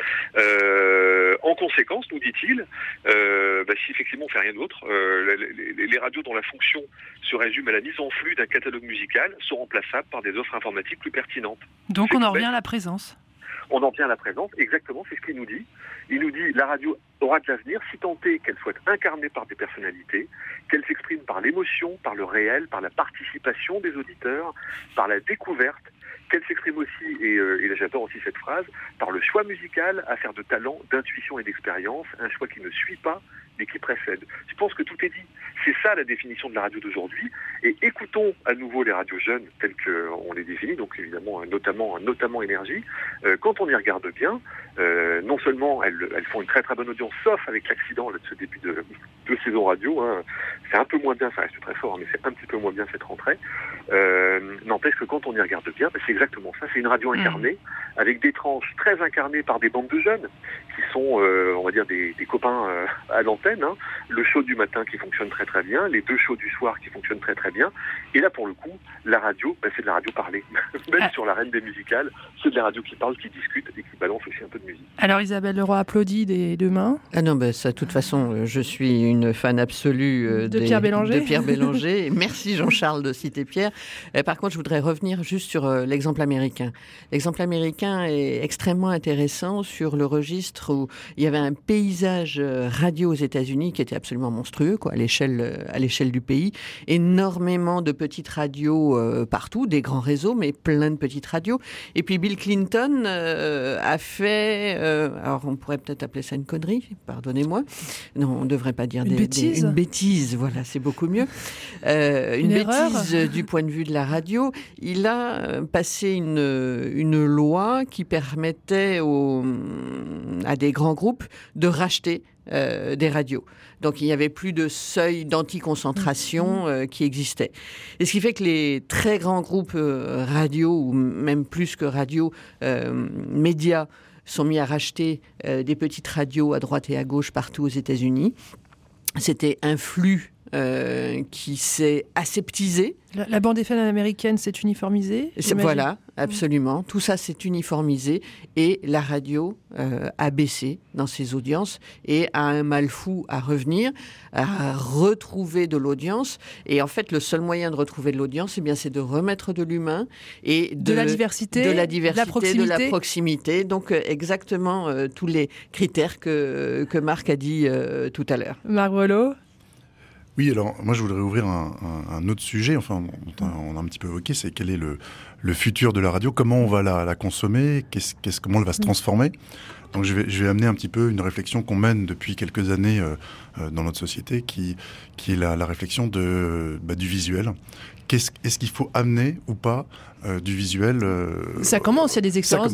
En conséquence, nous dit-il, si effectivement on fait rien d'autre, les radios dont la fonction se résume à la mise en flux d'un catalogue musical sont remplaçables par des offres informatiques plus pertinentes. Donc on en revient à la présence. On en tient à la présence, exactement, c'est ce qu'il nous dit. Il nous dit la radio aura de l'avenir si tant est qu'elle soit incarnée par des personnalités, qu'elle s'exprime par l'émotion, par le réel, par la participation des auditeurs, par la découverte, qu'elle s'exprime aussi, et là j'adore aussi cette phrase, par le choix musical, affaire de talent, d'intuition et d'expérience, un choix qui ne suit pas mais qui précède. Je pense que tout est dit. C'est ça la définition de la radio d'aujourd'hui. Et écoutons à nouveau les radios jeunes telles qu'on les définit, donc évidemment notamment Énergie. Quand on y regarde bien, non seulement elles font une très très bonne audience, sauf avec l'accident là, de ce début de saison radio. Hein. C'est un peu moins bien, ça reste très fort, mais c'est un petit peu moins bien cette rentrée. N'empêche que quand on y regarde bien, c'est exactement ça. C'est une radio incarnée, avec des tranches très incarnées par des bandes de jeunes, qui sont, on va dire, des copains à l'antenne. Hein. Le show du matin qui fonctionne très très bien, les 2 shows du soir qui fonctionnent très très bien. Et là, pour le coup, la radio, c'est de la radio parlée. Même sur la reine des musicales, c'est de la radio qui parle, qui discute et qui balance aussi un peu de musique. Alors Isabelle Leroy applaudit des 2 mains. Ah non, ça, de toute façon, je suis une fan absolue de Pierre Bélanger. Merci Jean-Charles de citer Pierre. Par contre, je voudrais revenir juste sur l'exemple américain. L'exemple américain est extrêmement intéressant sur le registre où il y avait un paysage radio aux États-Unis États-Unis qui était absolument monstrueux, quoi, à l'échelle du pays. Énormément de petites radios partout, des grands réseaux, mais plein de petites radios. Et puis Bill Clinton a fait, alors on pourrait peut-être appeler ça une connerie, pardonnez-moi. Non, on ne devrait pas dire une bêtise. Voilà, c'est beaucoup mieux. Une bêtise du point de vue de la radio. Il a passé une loi qui permettait à des grands groupes de racheter des radios. Donc il n'y avait plus de seuil d'anticoncentration qui existait. Et ce qui fait que les très grands groupes radio, ou même plus que radio, médias, sont mis à racheter des petites radios à droite et à gauche partout aux États-Unis. C'était un flux qui s'est aseptisé. La bande FM américaine s'est uniformisée. Voilà, absolument. Tout ça s'est uniformisé et la radio a baissé dans ses audiences et a un mal fou à revenir, à retrouver de l'audience. Et en fait, le seul moyen de retrouver de l'audience, c'est de remettre de l'humain et de la diversité, de la proximité. Donc exactement tous les critères que Marc a dit tout à l'heure. Marc Boileau. Oui, alors moi je voudrais ouvrir un autre sujet, enfin on a un petit peu évoqué, c'est quel est le futur de la radio, comment on va la consommer, comment elle va se transformer. Donc je vais amener un petit peu une réflexion qu'on mène depuis quelques années dans notre société, qui est la réflexion du visuel. Est-ce qu'il faut amener ou pas du visuel Ça commence, il y a des expériences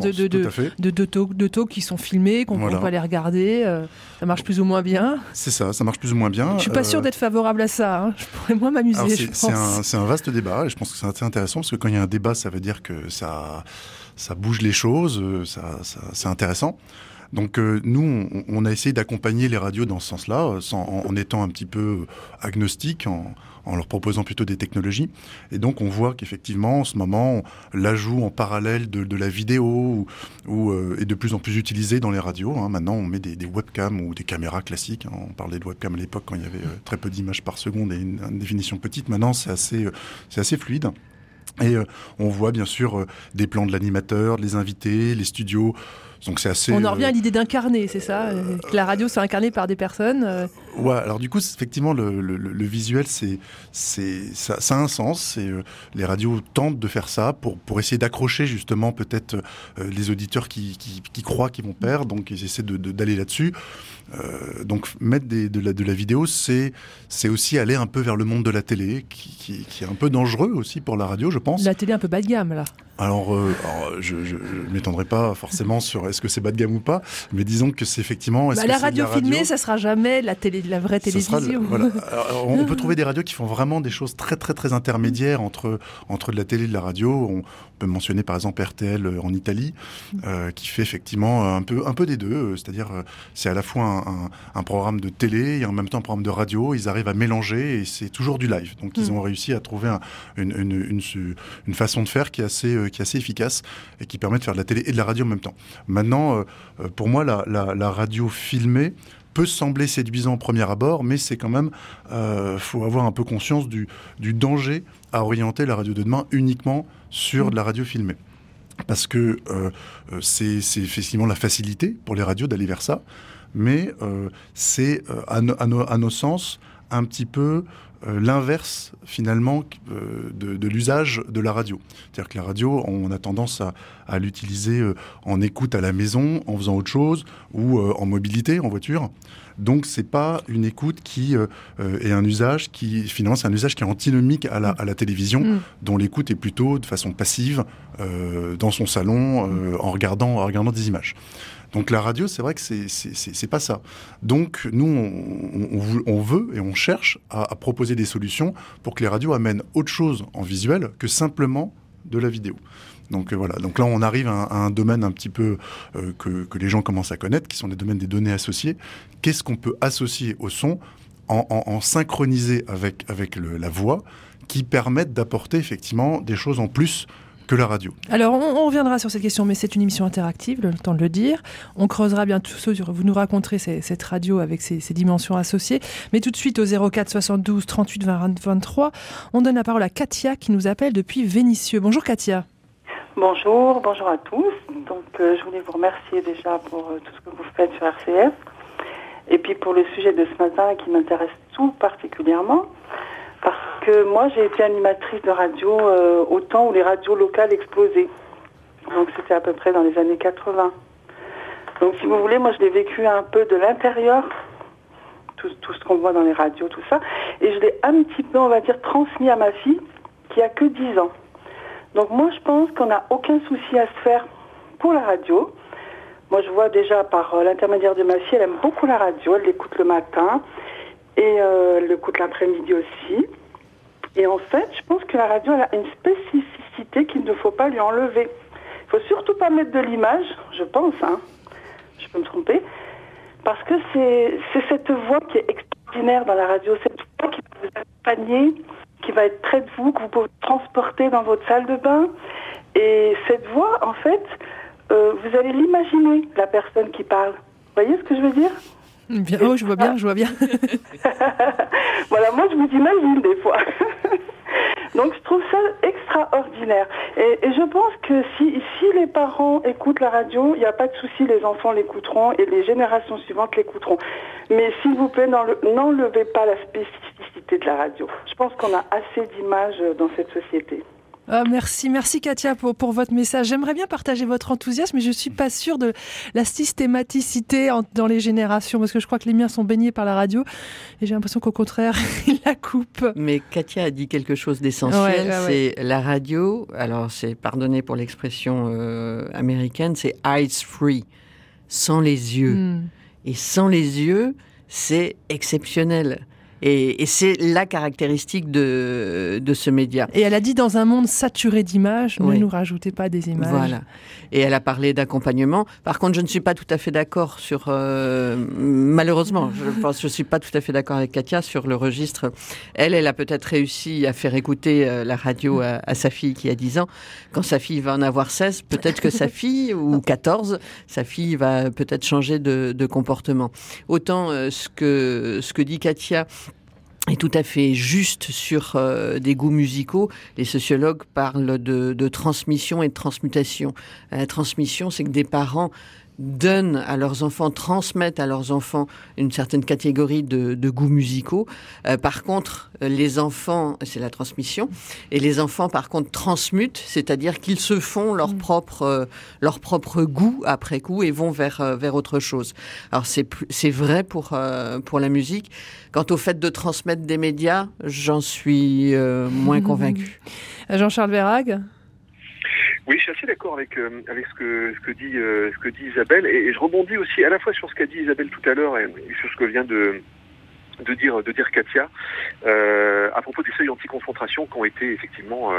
de talk qui sont filmées, qu'on peut aller regarder. Ça marche plus ou moins bien. C'est ça marche plus ou moins bien. Je suis pas sûre d'être favorable à ça. Je pourrais moins m'amuser, je pense. C'est un vaste débat et je pense que c'est assez intéressant parce que quand il y a un débat, ça veut dire que ça bouge les choses, c'est intéressant. Donc nous, on a essayé d'accompagner les radios dans ce sens-là, en étant un petit peu agnostique, en leur proposant plutôt des technologies. Et donc on voit qu'effectivement, en ce moment, l'ajout en parallèle de la vidéo est de plus en plus utilisé dans les radios. Maintenant, on met des webcams ou des caméras classiques. On parlait de webcam à l'époque quand il y avait très peu d'images par seconde et une définition petite. Maintenant, c'est assez fluide. Et on voit bien sûr des plans de l'animateur, les invités, les studios. Donc c'est assez. On en revient à l'idée d'incarner, c'est ça que la radio soit incarnée par des personnes. Ouais, alors du coup, effectivement, le visuel, ça a un sens. Les radios tentent de faire ça pour essayer d'accrocher justement peut-être les auditeurs qui croient qu'ils vont perdre. Donc ils essaient d'aller là-dessus. Donc mettre de la vidéo, c'est aussi aller un peu vers le monde de la télé, qui est un peu dangereux aussi pour la radio, je pense. La télé un peu bas de gamme, là. Alors, je ne m'étendrai pas forcément sur est-ce que c'est bas de gamme ou pas, mais disons que c'est effectivement... la radio filmée, ça sera jamais la vraie télévision. Voilà. Alors, on peut trouver des radios qui font vraiment des choses très très très intermédiaires entre de la télé et de la radio. On peut mentionner par exemple RTL en Italie, qui fait effectivement un peu des deux, c'est-à-dire c'est à la fois un programme de télé et en même temps un programme de radio. Ils arrivent à mélanger et c'est toujours du live. Donc ils ont réussi à trouver une façon de faire qui est assez efficace et qui permet de faire de la télé et de la radio en même temps. Maintenant, pour moi, la radio filmée peut sembler séduisant au premier abord, mais c'est quand même, faut avoir un peu conscience du danger à orienter la radio de demain uniquement sur de la radio filmée. Parce que c'est effectivement la facilité pour les radios d'aller vers ça, mais c'est à nos sens un petit peu l'inverse finalement de l'usage de la radio. C'est-à-dire que la radio, on a tendance à l'utiliser en écoute à la maison, en faisant autre chose, ou en mobilité, en voiture. Donc c'est pas une écoute qui est un usage qui, finalement, c'est un usage qui est antinomique à la télévision, dont l'écoute est plutôt de façon passive, dans son salon, en regardant des images. Donc la radio, c'est vrai que c'est pas ça. Donc nous, on veut et on cherche à proposer des solutions pour que les radios amènent autre chose en visuel que simplement de la vidéo. Donc voilà. Donc là, on arrive à un domaine un petit peu que les gens commencent à connaître, qui sont des domaines des données associées. Qu'est-ce qu'on peut associer au son en synchroniser avec la voix, qui permettent d'apporter effectivement des choses en plus que la radio. Alors, on reviendra sur cette question, mais c'est une émission interactive, le temps de le dire. On creusera bien tout ça, vous nous raconterez cette radio avec ses dimensions associées. Mais tout de suite, au 04 72 38 20 23, on donne la parole à Katia qui nous appelle depuis Vénissieux. Bonjour Katia. Bonjour à tous. Donc, je voulais vous remercier déjà pour tout ce que vous faites sur RCF. Et puis pour le sujet de ce matin qui m'intéresse tout particulièrement, parce que moi j'ai été animatrice de radio au temps où les radios locales explosaient. Donc c'était à peu près dans les années 80. Donc si vous voulez, moi je l'ai vécu un peu de l'intérieur, tout ce qu'on voit dans les radios, tout ça, et je l'ai un petit peu, on va dire, transmis à ma fille qui a que 10 ans. Donc moi je pense qu'on n'a aucun souci à se faire pour la radio. Moi je vois déjà par l'intermédiaire de ma fille, elle aime beaucoup la radio, elle l'écoute le matin et elle l'écoute l'après-midi aussi. Et en fait, je pense que la radio elle a une spécificité qu'il ne faut pas lui enlever. Il ne faut surtout pas mettre de l'image, je pense, je peux me tromper, parce que c'est cette voix qui est extraordinaire dans la radio, cette voix qui va vous accompagner, qui va être près de vous, que vous pouvez transporter dans votre salle de bain. Et cette voix, en fait, vous allez l'imaginer, la personne qui parle. Vous voyez ce que je veux dire ? Bien, oh, je vois bien. Voilà, moi je vous imagine des fois. Donc je trouve ça extraordinaire. Et je pense que si les parents écoutent la radio, il n'y a pas de souci, les enfants l'écouteront et les générations suivantes l'écouteront. Mais s'il vous plaît, n'enlevez pas la spécificité de la radio. Je pense qu'on a assez d'images dans cette société. Ah, merci Katia pour votre message. J'aimerais bien partager votre enthousiasme, mais je suis pas sûre de la systématicité dans les générations, parce que je crois que les miens sont baignés par la radio, et j'ai l'impression qu'au contraire, ils la coupent. Mais Katia a dit quelque chose d'essentiel, c'est la radio, alors c'est, pardonnez pour l'expression américaine, c'est eyes free, sans les yeux. Et sans les yeux, c'est exceptionnel. Et c'est la caractéristique de ce média. Et elle a dit, dans un monde saturé d'images, ne nous rajoutez pas des images. Voilà. Et elle a parlé d'accompagnement. Par contre, je ne suis pas tout à fait d'accord sur... malheureusement, je ne suis pas tout à fait d'accord avec Katia sur le registre. Elle a peut-être réussi à faire écouter la radio à sa fille qui a 10 ans. Quand sa fille va en avoir 16, peut-être que sa fille, ou 14, sa fille va peut-être changer de comportement. Autant ce que dit Katia est tout à fait juste sur des goûts musicaux. Les sociologues parlent de transmission et de transmutation. La transmission, c'est que des parents donnent à leurs enfants, transmettent à leurs enfants une certaine catégorie de goûts musicaux. Par contre, les enfants, c'est la transmission, et les enfants, par contre, transmutent, c'est-à-dire qu'ils se font leur propre goût après coup et vont vers autre chose. Alors c'est vrai pour la musique. Quant au fait de transmettre des médias, j'en suis moins convaincue. Jean-Charles Verhaeghe. Oui, je suis assez d'accord avec ce que dit Isabelle, et je rebondis aussi à la fois sur ce qu'a dit Isabelle tout à l'heure et sur ce que vient de dire Katia à propos des seuils anti-concentration qui ont été effectivement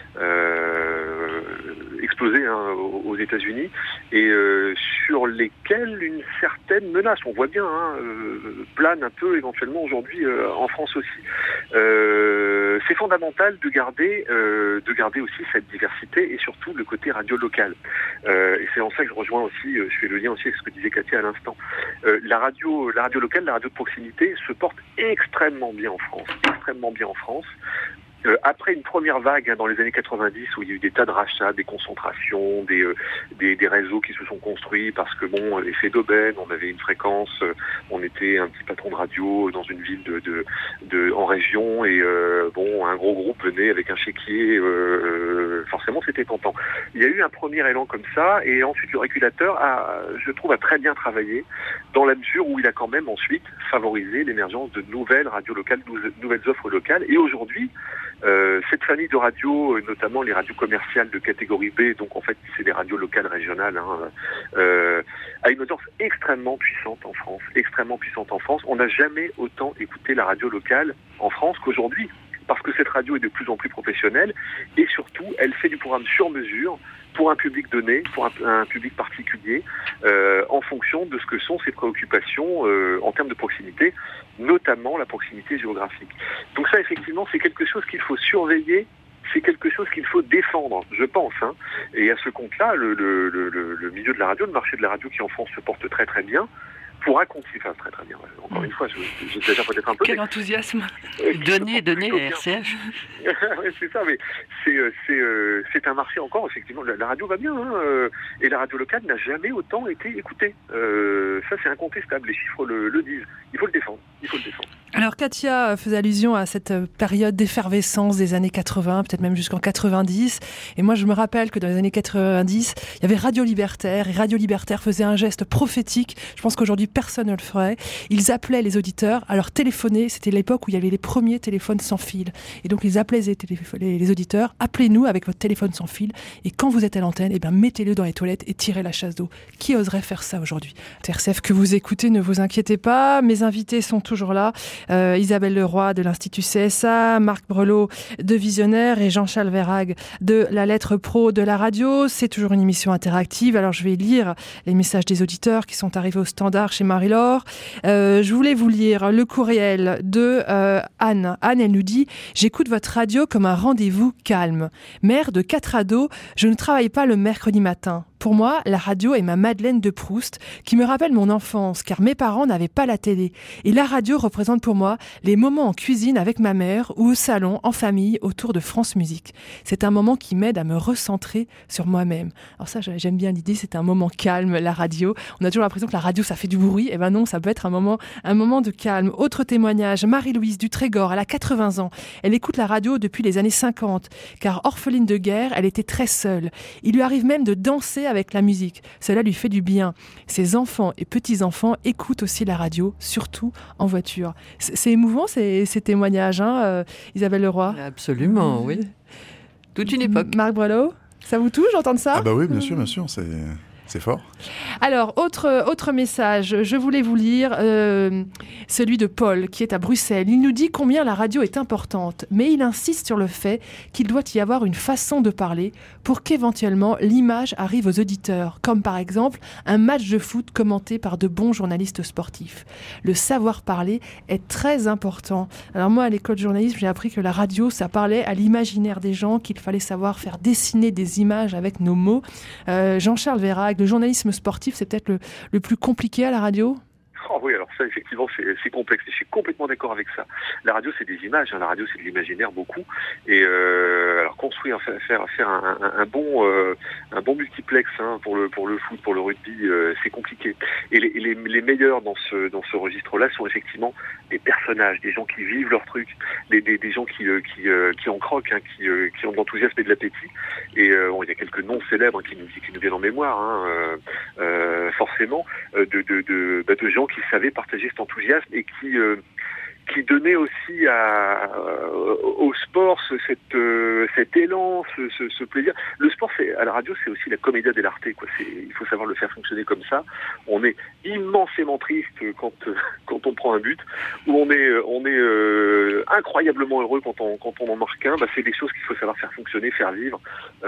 explosés aux États-Unis et sur lesquels une certaine menace, on voit bien, plane un peu éventuellement aujourd'hui en France aussi. C'est fondamental de garder aussi cette diversité et surtout le côté radio local. Et c'est en ça que je rejoins aussi, je fais le lien aussi avec ce que disait Katia à l'instant. La radio locale, la radio de proximité se porte extrêmement bien en France. Après une première vague dans les années 90 où il y a eu des tas de rachats, des concentrations, des réseaux qui se sont construits parce que effet d'aubaine, on avait une fréquence, on était un petit patron de radio dans une ville en région et un gros groupe venait avec un chéquier, forcément c'était tentant. Il y a eu un premier élan comme ça et ensuite le régulateur je trouve a très bien travaillé dans la mesure où il a quand même ensuite favorisé l'émergence de nouvelles radios locales, nouvelles offres locales et aujourd'hui cette famille de radios, notamment les radios commerciales de catégorie B, donc en fait c'est des radios locales régionales, a une audience extrêmement puissante en France. On n'a jamais autant écouté la radio locale en France qu'aujourd'hui, parce que cette radio est de plus en plus professionnelle et surtout elle fait du programme sur mesure pour un public donné, pour un public particulier, en fonction de ce que sont ses préoccupations en termes de proximité, notamment la proximité géographique. Donc ça, effectivement, c'est quelque chose qu'il faut surveiller, c'est quelque chose qu'il faut défendre, je pense. Et à ce compte-là, le milieu de la radio, le marché de la radio qui en France se porte très très bien, pour raconter, enfin très très bien. Encore une fois, j'exagère peut-être un peu. Quel enthousiasme. Donner à RCF. Ouais, c'est ça, mais c'est un marché encore, effectivement. La radio va bien, et la radio locale n'a jamais autant été écoutée. Ça, c'est incontestable. Les chiffres le disent. Il faut le défendre. Alors, Katia faisait allusion à cette période d'effervescence des années 80, peut-être même jusqu'en 90. Et moi, je me rappelle que dans les années 90, il y avait Radio Libertaire. Et Radio Libertaire faisait un geste prophétique. Je pense qu'aujourd'hui, personne ne le ferait. Ils appelaient les auditeurs à leur téléphoner. C'était l'époque où il y avait les premiers téléphones sans fil. Et donc, ils appelaient les auditeurs. Appelez-nous avec votre téléphone sans fil. Et quand vous êtes à l'antenne, mettez-le dans les toilettes et tirez la chasse d'eau. Qui oserait faire ça aujourd'hui ? RCF que vous écoutez, ne vous inquiétez pas. Mes invités sont toujours là. Isabelle Leroy de l'Institut CSA, Marc Brelot de Visionnaire et Jean-Charles Verhaeghe de la Lettre Pro de la radio. C'est toujours une émission interactive. Alors je vais lire les messages des auditeurs qui sont arrivés au standard chez Marie-Laure. Je voulais vous lire le courriel de Anne. Anne, elle nous dit « J'écoute votre radio comme un rendez-vous calme. Mère de 4 ados, je ne travaille pas le mercredi matin. Pour moi, la radio est ma Madeleine de Proust qui me rappelle mon enfance car mes parents n'avaient pas la télé. Et la radio représente pour moi les moments en cuisine avec ma mère ou au salon, en famille, autour de France Musique. C'est un moment qui m'aide à me recentrer sur moi-même. » Alors ça, j'aime bien l'idée, c'est un moment calme, la radio. On a toujours l'impression que la radio, ça fait du bruit. Eh ben non, ça peut être un moment de calme. Autre témoignage, Marie-Louise du Trégor, elle a 80 ans. Elle écoute la radio depuis les années 50 car orpheline de guerre, elle était très seule. Il lui arrive même de danser avec la musique. Cela lui fait du bien. Ses enfants et petits-enfants écoutent aussi la radio, surtout en voiture. C'est émouvant ces témoignages, Isabelle Leroy. Absolument, oui. Toute une époque. Marc Brelot, ça vous touche d'entendre ça ? Ah bah oui, bien sûr, c'est fort. Alors, autre message, je voulais vous lire celui de Paul, qui est à Bruxelles. Il nous dit combien la radio est importante, mais il insiste sur le fait qu'il doit y avoir une façon de parler pour qu'éventuellement l'image arrive aux auditeurs, comme par exemple un match de foot commenté par de bons journalistes sportifs. Le savoir-parler est très important. Alors moi, à l'école de journalisme, j'ai appris que la radio, ça parlait à l'imaginaire des gens, qu'il fallait savoir faire dessiner des images avec nos mots. Jean-Charles Verhaeghe, le journalisme sportif, c'est peut-être le plus compliqué à la radio ? Oh oui, alors ça, effectivement, c'est complexe. Et je suis complètement d'accord avec ça. La radio, c'est des images. La radio, c'est de l'imaginaire, beaucoup. Et alors, construire, faire un bon multiplex pour le foot, pour le rugby, c'est compliqué. Et les meilleurs dans ce registre-là sont effectivement des personnages, des gens qui vivent leur truc, des gens qui en croquent, qui ont de l'enthousiasme et de l'appétit. Et il y a quelques noms célèbres qui nous viennent en mémoire, forcément, de gens qui savaient partager cet enthousiasme et qui donnait aussi au sport cet élan, ce plaisir. Le sport, à la radio, c'est aussi la commedia dell'arte, quoi. Il faut savoir le faire fonctionner comme ça. On est immensément triste quand on prend un but, ou on est incroyablement heureux quand on en marque un. C'est des choses qu'il faut savoir faire fonctionner, faire vivre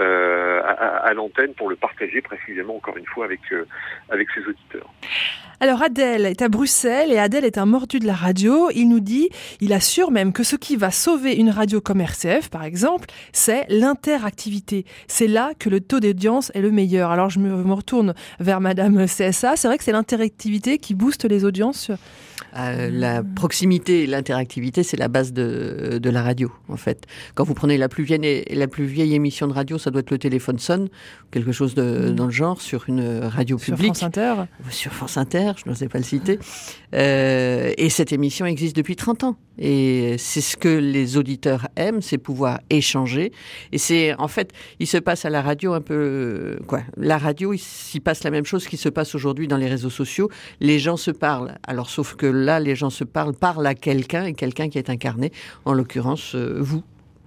à l'antenne pour le partager précisément, encore une fois, avec ses auditeurs. Alors Adèle est à Bruxelles et Adèle est un mordu de la radio. Il assure même que ce qui va sauver une radio comme RCF, par exemple, c'est l'interactivité. C'est là que le taux d'audience est le meilleur. Alors je me retourne vers Madame CSA. C'est vrai que c'est l'interactivité qui booste les audiences. La proximité et l'interactivité, c'est la base de la radio, en fait. Quand vous prenez la plus vieille émission de radio, ça doit être Le téléphone sonne, quelque chose dans le genre, sur une radio publique. Sur France Inter, je n'osais pas le citer. Et cette émission existe depuis 30 ans. Et c'est ce que les auditeurs aiment, c'est pouvoir échanger. Et c'est, en fait, il se passe à la radio un peu... La radio, il s'y passe la même chose qui se passe aujourd'hui dans les réseaux sociaux. Les gens se parlent. Alors, sauf que là, les gens se parlent à quelqu'un, et quelqu'un qui est incarné, en l'occurrence, vous.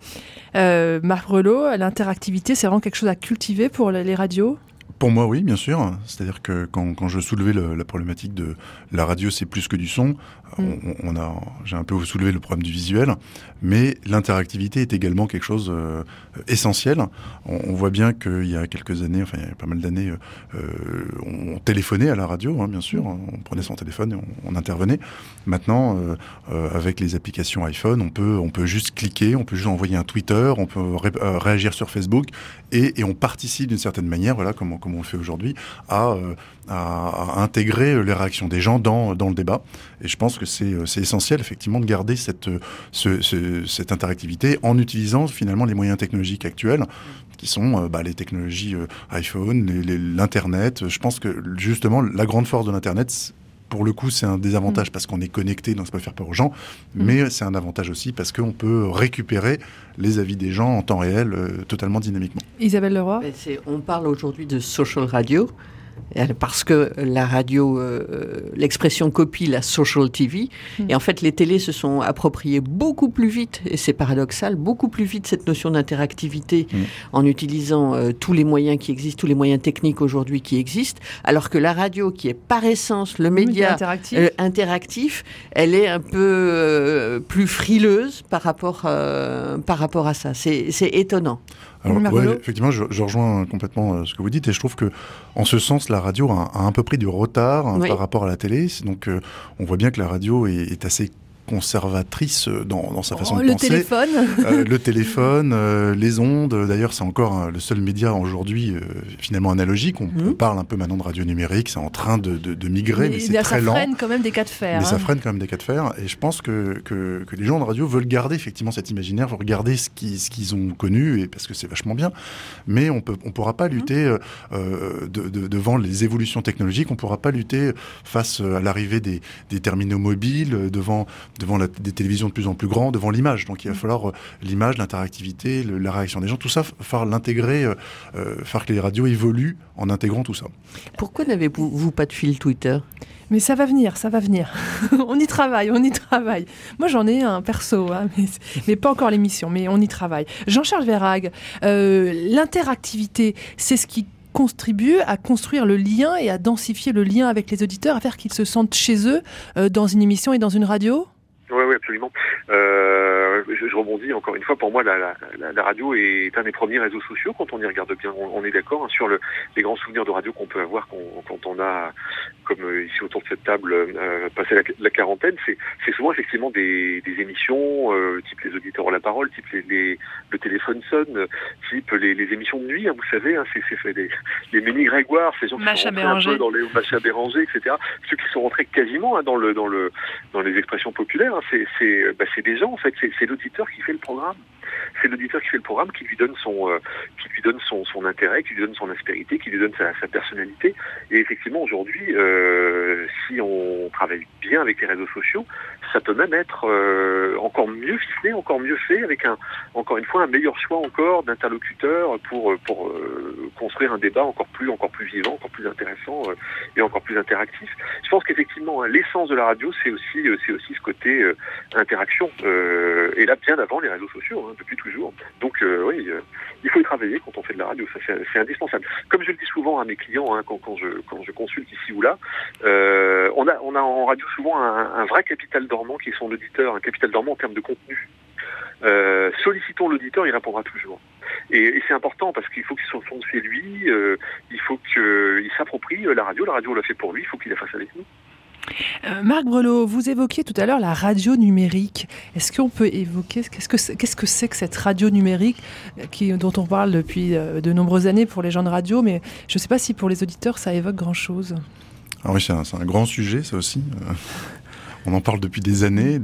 Marc Brelot, l'interactivité, c'est vraiment quelque chose à cultiver pour les radios ? Pour moi, oui, bien sûr. C'est-à-dire que quand je soulevais la problématique de la radio, c'est plus que du son. J'ai un peu soulevé le problème du visuel, mais l'interactivité est également quelque chose essentiel. On voit bien qu'il y a quelques années, il y a pas mal d'années, on téléphonait à la radio, bien sûr. On prenait son téléphone et on intervenait. Maintenant, avec les applications iPhone, on peut juste cliquer, on peut juste envoyer un Twitter, on peut réagir sur Facebook et on participe d'une certaine manière, comme comme on le fait aujourd'hui, à intégrer les réactions des gens dans le débat. Et je pense que c'est essentiel, effectivement, de garder cette interactivité en utilisant finalement les moyens technologiques actuels, qui sont les technologies iPhone, l'Internet. Je pense que justement, la grande force de l'Internet, pour le coup, c'est un désavantage parce qu'on est connecté, donc ça peut faire peur aux gens, mais c'est un avantage aussi parce qu'on peut récupérer les avis des gens en temps réel, totalement dynamiquement. Isabelle Leroy ? On parle aujourd'hui de social radio, parce que la radio, l'expression copie la social TV, et en fait les télés se sont appropriées beaucoup plus vite, et c'est paradoxal, beaucoup plus vite cette notion d'interactivité en utilisant tous les moyens qui existent, tous les moyens techniques aujourd'hui qui existent, alors que la radio, qui est par essence le média interactif, elle est un peu plus frileuse par rapport à ça. C'est étonnant. Alors, effectivement, je rejoins complètement ce que vous dites, et je trouve que, en ce sens, la radio a un peu pris du retard par rapport à la télé. Donc, on voit bien que la radio est assez conservatrice dans sa façon de penser. Le téléphone, les ondes. D'ailleurs, c'est encore le seul média aujourd'hui finalement analogique. On parle un peu maintenant de radio numérique. C'est en train de migrer, mais c'est très lent. Ça freine quand même des cas de fer. Mais ça freine quand même des cas de fer. Et je pense que les gens de radio veulent garder effectivement cet imaginaire, veulent garder ce qu'ils ont connu, et parce que c'est vachement bien. Mais on pourra pas lutter devant les évolutions technologiques. On pourra pas lutter face à l'arrivée des terminaux mobiles, devant des télévisions de plus en plus grandes, devant l'image. Donc il va falloir l'image, l'interactivité, la réaction des gens, tout ça, faire l'intégrer, faire que les radios évoluent en intégrant tout ça. Pourquoi n'avez-vous pas de fil Twitter ? Mais ça va venir. On y travaille. Moi, j'en ai un perso, mais pas encore l'émission, mais on y travaille. Jean-Charles Verhaeghe, l'interactivité, c'est ce qui contribue à construire le lien et à densifier le lien avec les auditeurs, à faire qu'ils se sentent chez eux dans une émission et dans une radio ? Oui, absolument. Je rebondis encore une fois. Pour moi, la radio est un des premiers réseaux sociaux quand on y regarde bien. On est d'accord sur les grands souvenirs de radio qu'on peut avoir quand on a, comme ici autour de cette table, passé la quarantaine. C'est souvent effectivement des émissions type Les auditeurs ont la parole, type le téléphone sonne, type les émissions de nuit. Vous savez, c'est les Ménie Grégoire, ces gens qui sont rentrés un peu dans les Macha Béranger, etc. Ceux qui sont rentrés quasiment dans les expressions populaires. C'est des gens, en fait, c'est l'auditeur qui fait le programme. C'est l'auditeur qui fait le programme, qui lui donne son intérêt, qui lui donne son aspérité, qui lui donne sa personnalité. Et effectivement, aujourd'hui, si on travaille bien avec les réseaux sociaux, ça peut même être encore mieux ficelé, encore mieux fait, avec encore une fois un meilleur choix encore d'interlocuteurs pour construire un débat encore plus vivant, encore plus intéressant et encore plus interactif. Je pense qu'effectivement, l'essence de la radio, c'est aussi ce côté interaction. Et là, bien avant les réseaux sociaux, depuis toujours. Donc oui, il faut y travailler quand on fait de la radio, ça c'est indispensable. Comme je le dis souvent à mes clients, quand je consulte ici ou là, on a en radio souvent un vrai capital dormant qui est son auditeur, un capital dormant en termes de contenu. Sollicitons l'auditeur, il répondra toujours. Et c'est important parce qu'il faut qu'il se fonde chez lui, il faut qu'il s'approprie la radio l'a fait pour lui, il faut qu'il la fasse avec nous. Marc Brelot, vous évoquiez tout à l'heure la radio numérique. Est-ce qu'on peut évoquer qu'est-ce que c'est que cette radio numérique dont on parle depuis de nombreuses années pour les gens de radio, mais je ne sais pas si pour les auditeurs ça évoque grand-chose. Ah oui, c'est un grand sujet, ça aussi. On en parle depuis des années.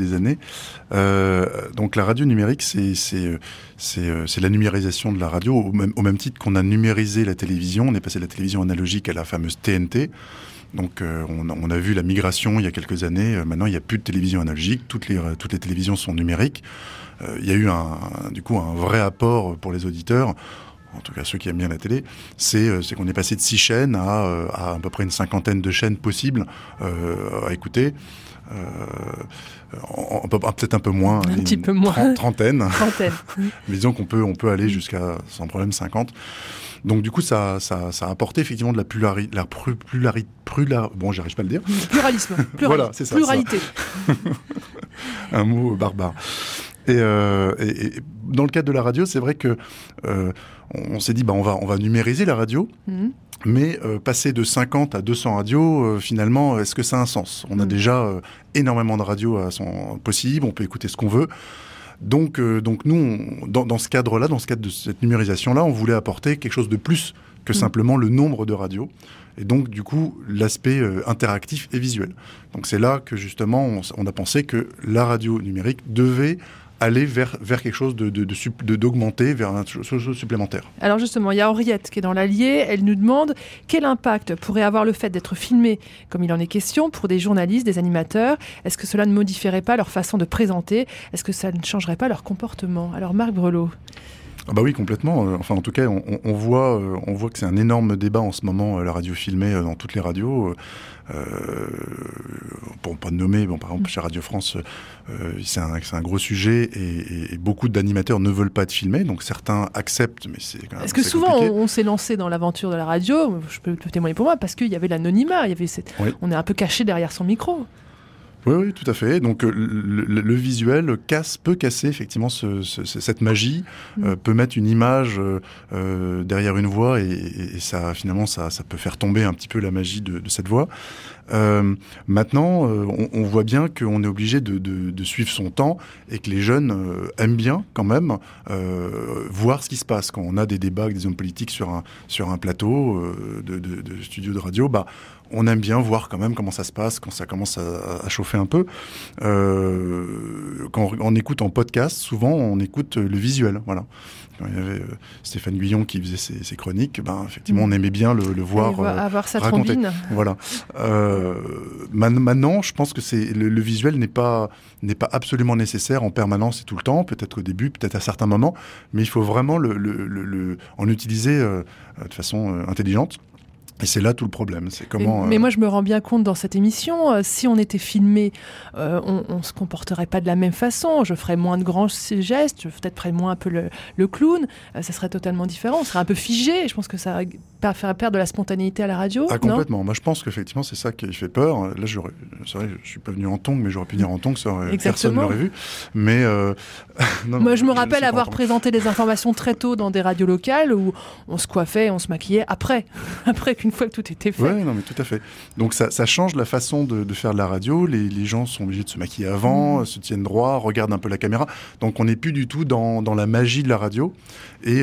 Donc la radio numérique, c'est la numérisation de la radio, au même titre qu'on a numérisé la télévision. On est passé de la télévision analogique à la fameuse TNT. Donc on a vu la migration il y a quelques années. Maintenant, il n'y a plus de télévision analogique. Toutes les télévisions sont numériques. Il y a eu un vrai apport pour les auditeurs, en tout cas ceux qui aiment bien la télé, c'est qu'on est passé de 6 chaînes à peu près une cinquantaine de chaînes possibles à écouter. Peut-être un peu moins, trentaine. Mais disons qu'on peut aller jusqu'à sans problème 50. Donc du coup ça a apporté effectivement de la bon, j'arrive pas à le dire. Pluralisme. Voilà, c'est ça. Pluralité. Un mot barbare. Et dans le cadre de la radio, c'est vrai que on s'est dit on va numériser la radio. Mais passer de 50 à 200 radios, finalement, est-ce que ça a un sens ? On a déjà énormément de radios possibles, on peut écouter ce qu'on veut. Donc nous, dans ce cadre-là, dans ce cadre de cette numérisation-là, on voulait apporter quelque chose de plus que simplement le nombre de radios. Et donc, du coup, l'aspect interactif et visuel. Donc, c'est là que, justement, on a pensé que la radio numérique devait aller vers quelque chose d'augmenté, vers une chose supplémentaire. Alors justement, il y a Henriette qui est dans l'Allier. Elle nous demande quel impact pourrait avoir le fait d'être filmé, comme il en est question, pour des journalistes, des animateurs. Est-ce que cela ne modifierait pas leur façon de présenter ? Est-ce que ça ne changerait pas leur comportement ? Alors Marc Brelot. Ah bah oui, complètement. Enfin, en tout cas, on voit que c'est un énorme débat en ce moment, la radio filmée dans toutes les radios. Pour ne pas nommer, par exemple, chez Radio France, c'est un gros sujet et beaucoup d'animateurs ne veulent pas être filmés, donc certains acceptent, mais c'est quand même Est-ce que souvent on s'est lancé dans l'aventure de la radio, je peux témoigner pour moi, parce qu'il y avait l'anonymat, on est un peu caché derrière son micro. Oui, tout à fait. Donc le visuel peut casser effectivement cette magie, peut mettre une image derrière une voix et ça finalement ça peut faire tomber un petit peu la magie de cette voix. Maintenant, on voit bien qu'on est obligé de suivre son temps et que les jeunes aiment bien quand même voir ce qui se passe. Quand on a des débats avec des hommes politiques sur un plateau de studio de radio, on aime bien voir quand même comment ça se passe, quand ça commence à chauffer un peu. Quand on écoute en podcast, souvent on écoute le visuel, voilà. Quand il y avait Stéphane Guyon qui faisait ses chroniques, effectivement on aimait bien le voir avoir sa raconter. trombine. Voilà. Maintenant, je pense que le visuel n'est pas absolument nécessaire en permanence et tout le temps, peut-être au début, peut-être à certains moments, mais il faut vraiment en utiliser de façon intelligente. Et c'est là tout le problème, c'est comment... Mais moi, je me rends bien compte dans cette émission, si on était filmé, on se comporterait pas de la même façon. Je ferais moins de grands gestes, je peut-être moins un peu le clown. Ça serait totalement différent, on serait un peu figé. Je pense que ça ferait perdre de la spontanéité à la radio. Ah, complètement. Moi, je pense qu'effectivement, c'est ça qui fait peur. Là, c'est vrai, je suis pas venu en tongs, mais j'aurais pu venir en tongs, personne ne l'aurait vu. Mais moi, je me rappelle avoir présenté des informations très tôt dans des radios locales où on se coiffait, on se maquillait après qu'une fois que tout était fait. Oui, non, mais tout à fait. Donc ça change la façon de faire de la radio. Les gens sont obligés de se maquiller avant, se tiennent droit, regardent un peu la caméra. Donc on n'est plus du tout dans la magie de la radio. Et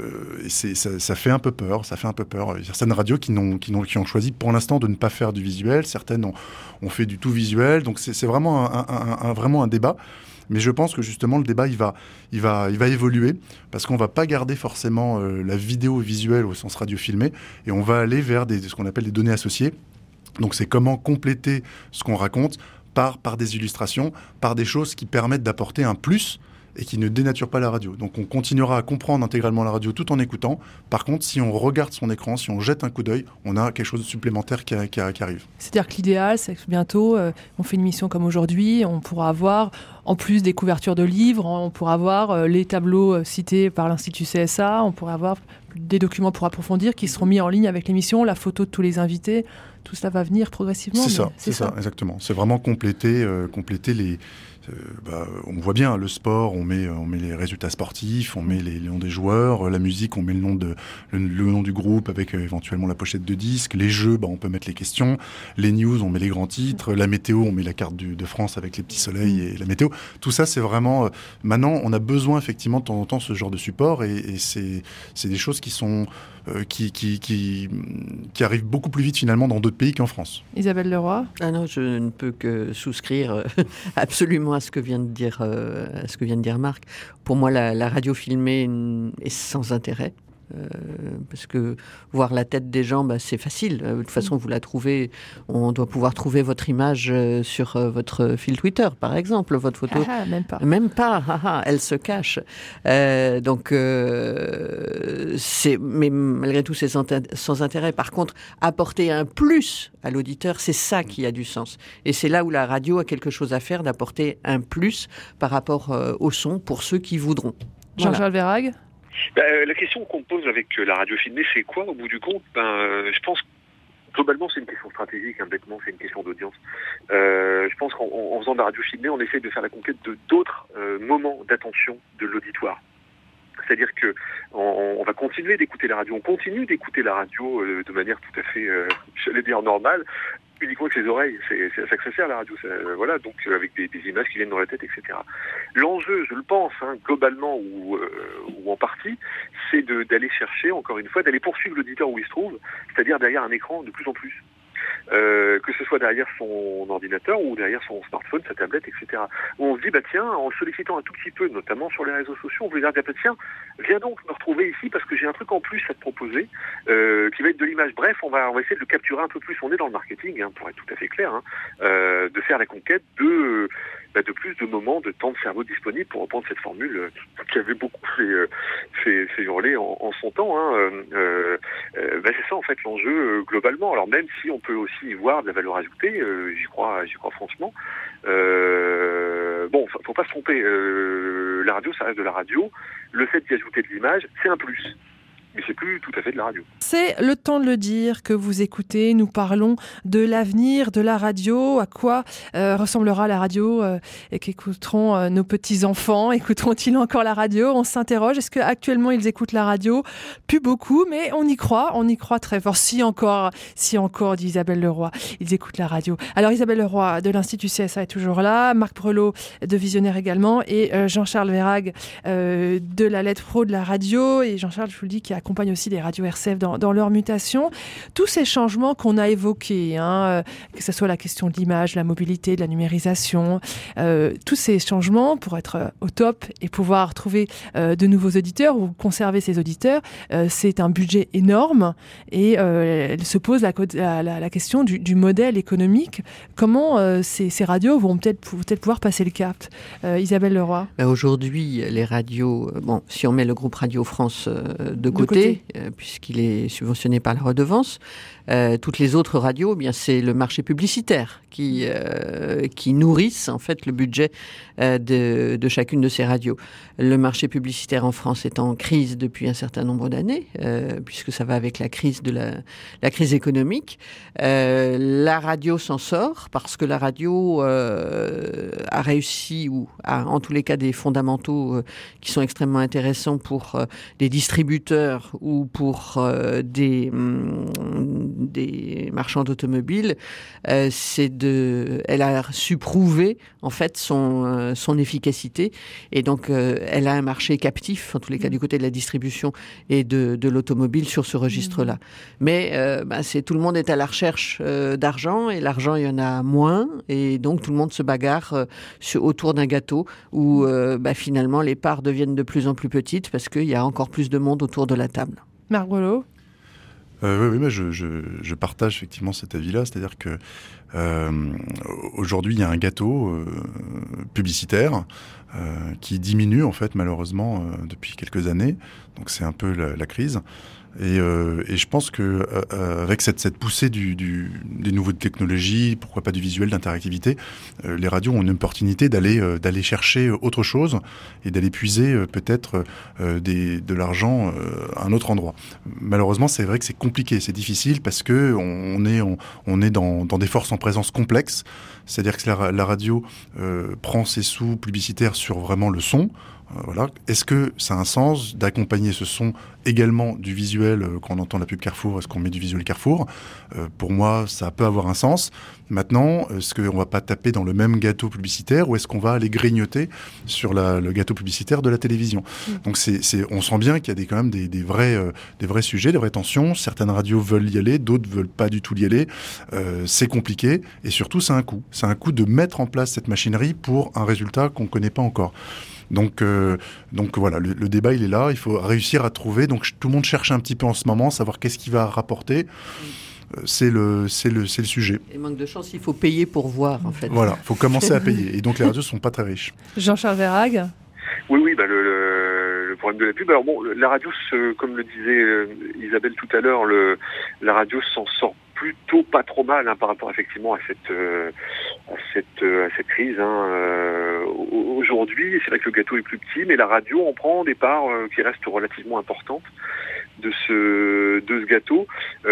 ça fait un peu peur. Ça fait un peu peur. Il y a certaines radios qui ont choisi pour l'instant de ne pas faire du visuel. Certaines ont fait du tout visuel. Donc c'est vraiment vraiment un débat. Mais je pense que justement le débat il va évoluer parce qu'on va pas garder forcément la vidéo visuelle au sens radio filmé et on va aller vers ce qu'on appelle des données associées. Donc c'est comment compléter ce qu'on raconte par des illustrations, par des choses qui permettent d'apporter un plus et qui ne dénaturent pas la radio. Donc on continuera à comprendre intégralement la radio tout en écoutant. Par contre, si on regarde son écran, si on jette un coup d'œil, on a quelque chose de supplémentaire qui arrive. C'est-à-dire que l'idéal, c'est que bientôt, on fait une émission comme aujourd'hui, on pourra avoir, en plus des couvertures de livres, on pourra avoir les tableaux cités par l'Institut CSA, on pourra avoir des documents pour approfondir qui seront mis en ligne avec l'émission, la photo de tous les invités. Tout cela va venir progressivement. C'est ça, exactement. C'est vraiment compléter les... on voit bien le sport, on met les résultats sportifs, on met les noms des joueurs, la musique, on met le nom du groupe avec éventuellement la pochette de disque, les jeux, on peut mettre les questions, les news, on met les grands titres, la météo, on met la carte de France avec les petits soleils et la météo. Tout ça, c'est vraiment... maintenant, on a besoin effectivement de temps en temps ce genre de support et c'est des choses qui sont... qui arrivent beaucoup plus vite finalement dans d'autres pays qu'en France. Isabelle Leroy. Ah non, je ne peux que souscrire absolument à ce que vient de dire Marc. Pour moi, la radio filmée est sans intérêt. Parce que voir la tête des gens, c'est facile. De toute façon, vous la trouvez. On doit pouvoir trouver votre image sur votre fil Twitter, par exemple. Votre photo. Même pas. Même pas. Elle se cache. Mais malgré tout, c'est sans intérêt. Par contre, apporter un plus à l'auditeur, c'est ça qui a du sens. Et c'est là où la radio a quelque chose à faire, d'apporter un plus par rapport au son pour ceux qui voudront. Jean-Charles Verhaeghe. La question qu'on pose avec la radio filmée, c'est quoi au bout du compte ? Je pense globalement c'est une question stratégique, bêtement c'est une question d'audience. Je pense qu'en faisant de la radio filmée, on essaie de faire la conquête de d'autres moments d'attention de l'auditoire. C'est-à-dire que on va continuer d'écouter la radio, on continue d'écouter la radio de manière tout à fait, j'allais dire normale, uniquement avec ses oreilles. C'est à ça que ça sert, la radio. Voilà, donc avec des images qui viennent dans la tête, etc. L'enjeu, je le pense, globalement ou en partie, c'est d'aller chercher, encore une fois, d'aller poursuivre l'auditeur où il se trouve, c'est-à-dire derrière un écran de plus en plus. Que ce soit derrière son ordinateur ou derrière son smartphone, sa tablette, etc. Où on se dit, tiens, en sollicitant un tout petit peu, notamment sur les réseaux sociaux, on peut dire, tiens, viens donc me retrouver ici parce que j'ai un truc en plus à te proposer qui va être de l'image. Bref, on va essayer de le capturer un peu plus. On est dans le marketing, pour être tout à fait clair, de faire la conquête de plus de moments de temps de cerveau disponible, pour reprendre cette formule qui avait beaucoup fait hurler en son temps. C'est ça en fait l'enjeu globalement. Alors même si on peut aussi y voir de la valeur ajoutée, j'y crois franchement. Faut pas se tromper. La radio, ça reste de la radio. Le fait d'y ajouter de l'image, c'est un plus. Mais c'est plus tout à fait de la radio. C'est le temps de le dire que vous écoutez. Nous parlons de l'avenir de la radio. À quoi ressemblera la radio et qu'écouteront nos petits-enfants? Écouteront-ils encore la radio? On s'interroge. Est-ce qu'actuellement ils écoutent la radio? Plus beaucoup, mais on y croit très fort. Si encore, dit Isabelle Leroy, ils écoutent la radio. Alors Isabelle Leroy de l'Institut CSA est toujours là, Marc Brelot de Visionnaire également, et Jean-Charles Verhaeghe de la Lettre Pro de la radio. Et Jean-Charles, je vous le dis, qui accompagne aussi les radios RCF dans leur mutation. Tous ces changements qu'on a évoqués, que ce soit la question de l'image, de la mobilité, de la numérisation, tous ces changements pour être au top et pouvoir trouver de nouveaux auditeurs ou conserver ces auditeurs, c'est un budget énorme et elle se pose la question du modèle économique. Comment ces radios vont peut-être pouvoir passer le cap? Isabelle Leroy. Aujourd'hui, les radios, si on met le groupe Radio France de côté. Puisqu'il est subventionné par la redevance. Toutes les autres radios, c'est le marché publicitaire qui nourrissent en fait le budget de chacune de ces radios. Le marché publicitaire en France est en crise depuis un certain nombre d'années, puisque ça va avec la crise la crise économique. La radio s'en sort parce que la radio a réussi, ou a en tous les cas des fondamentaux qui sont extrêmement intéressants pour les distributeurs ou pour des marchands d'automobiles. Elle a su prouver en fait son efficacité, et donc elle a un marché captif, en tous les cas du côté de la distribution et de l'automobile sur ce registre-là. Mais tout le monde est à la recherche d'argent, et l'argent il y en a moins, et donc tout le monde se bagarre autour d'un gâteau où finalement les parts deviennent de plus en plus petites parce qu'il y a encore plus de monde autour de la table. Marc Brelot. Oui, je partage effectivement cet avis-là, c'est-à-dire que aujourd'hui il y a un gâteau publicitaire qui diminue en fait malheureusement depuis quelques années, donc c'est un peu la crise. Et je pense que avec cette poussée des nouvelles technologies, pourquoi pas du visuel, d'interactivité, les radios ont une opportunité d'aller chercher autre chose et d'aller puiser peut-être de l'argent à un autre endroit. Malheureusement, c'est vrai que c'est compliqué, c'est difficile parce que on est dans des forces en présence complexes. C'est-à-dire que la radio prend ses sous publicitaires sur vraiment le son. Voilà. Est-ce que ça a un sens d'accompagner ce son également du visuel quand on entend la pub Carrefour? Est-ce qu'on met du visuel Carrefour? Pour moi, ça peut avoir un sens. Maintenant, est-ce qu'on va pas taper dans le même gâteau publicitaire, ou est-ce qu'on va aller grignoter sur le gâteau publicitaire de la télévision? Donc on sent bien qu'il y a quand même des vrais sujets, des vraies tensions. Certaines radios veulent y aller, d'autres veulent pas du tout y aller. C'est compliqué, et surtout c'est un coût. C'est un coût de mettre en place cette machinerie pour un résultat qu'on connaît pas encore. Donc voilà, le débat il est là, il faut réussir à trouver. Donc tout le monde cherche un petit peu en ce moment, savoir qu'est-ce qui va rapporter. C'est le sujet. Et manque de chance, il faut payer pour voir en fait. Voilà, il faut commencer à payer. Et donc les radios sont pas très riches. Jean-Charles Verhaeghe. Oui, le problème de la pub. Alors la radio, comme le disait Isabelle tout à l'heure, la radio s'en sort plutôt pas trop mal par rapport effectivement à cette crise. Aujourd'hui, c'est vrai que le gâteau est plus petit, mais la radio en prend des parts qui restent relativement importantes de ce gâteau.